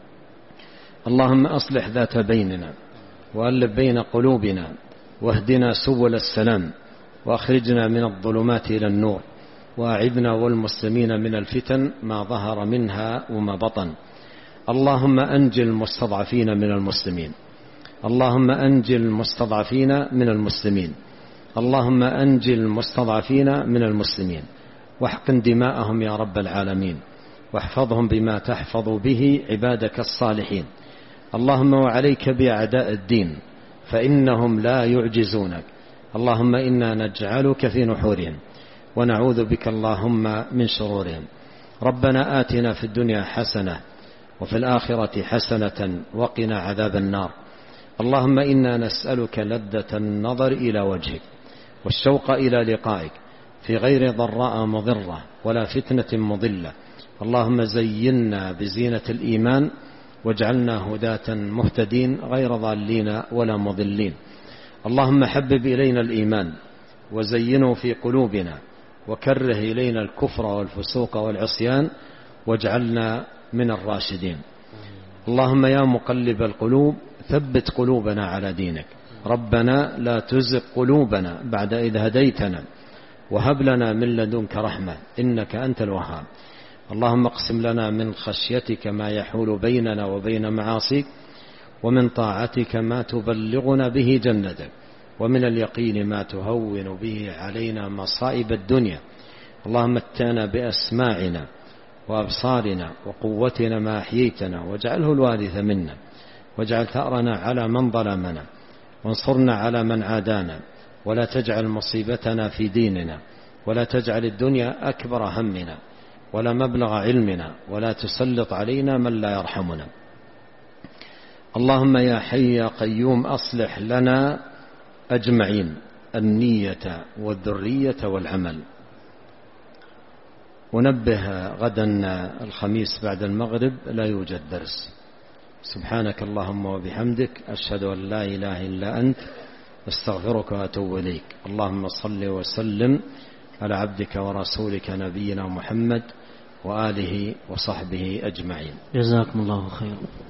اللهم أصلح ذات بيننا، وألف بين قلوبنا، واهدنا سبل السلام، وأخرجنا من الظلمات إلى النور، وأعذنا والمسلمين من الفتن ما ظهر منها وما بطن. اللهم أنجي المستضعفين من المسلمين، اللهم أنجي المستضعفين من المسلمين، اللهم أنجي المستضعفين من المسلمين، واحقن دماءهم يا رب العالمين، واحفظهم بما تحفظ به عبادك الصالحين. اللهم وعليك بأعداء الدين فإنهم لا يعجزونك. اللهم إنا نجعلك في نحورهم، ونعوذ بك اللهم من شرورهم. ربنا آتنا في الدنيا حسنة، وفي الآخرة حسنة، وقنا عذاب النار. اللهم إنا نسألك لذة النظر إلى وجهك، والشوق إلى لقائك، في غير ضراء مضرة ولا فتنة مضلة. اللهم زينا بزينة الإيمان، واجعلنا هداة مهتدين غير ضالين ولا مضلين. اللهم حبب إلينا الإيمان، وزينه في قلوبنا، وكره إلينا الكفر والفسوق والعصيان، واجعلنا من الراشدين. اللهم يا مقلب القلوب ثبت قلوبنا على دينك. ربنا لا تزغ قلوبنا بعد إذ هديتنا، وهب لنا من لدنك رحمة إنك أنت الوهاب. اللهم اقسم لنا من خشيتك ما يحول بيننا وبين معاصيك، ومن طاعتك ما تبلغنا به جنتك، ومن اليقين ما تهون به علينا مصائب الدنيا. اللهم متعنا بأسماعنا وأبصارنا وقوتنا ما أحييتنا، واجعله الوارث منا، واجعل ثأرنا على من ظلمنا، وانصرنا على من عادانا، ولا تجعل مصيبتنا في ديننا، ولا تجعل الدنيا أكبر همنا ولا مبلغ علمنا، ولا تسلط علينا من لا يرحمنا. اللهم يا حي يا قيوم أصلح لنا أجمعين النية والذرية والعمل. ونبه غدا الخميس بعد المغرب لا يوجد درس. سبحانك اللهم وبحمدك، أشهد أن لا إله إلا أنت، استغفرك وأتوب إليك. اللهم صل وسلم على عبدك ورسولك نبينا محمد وآله وصحبه أجمعين. جزاكم الله خيرا.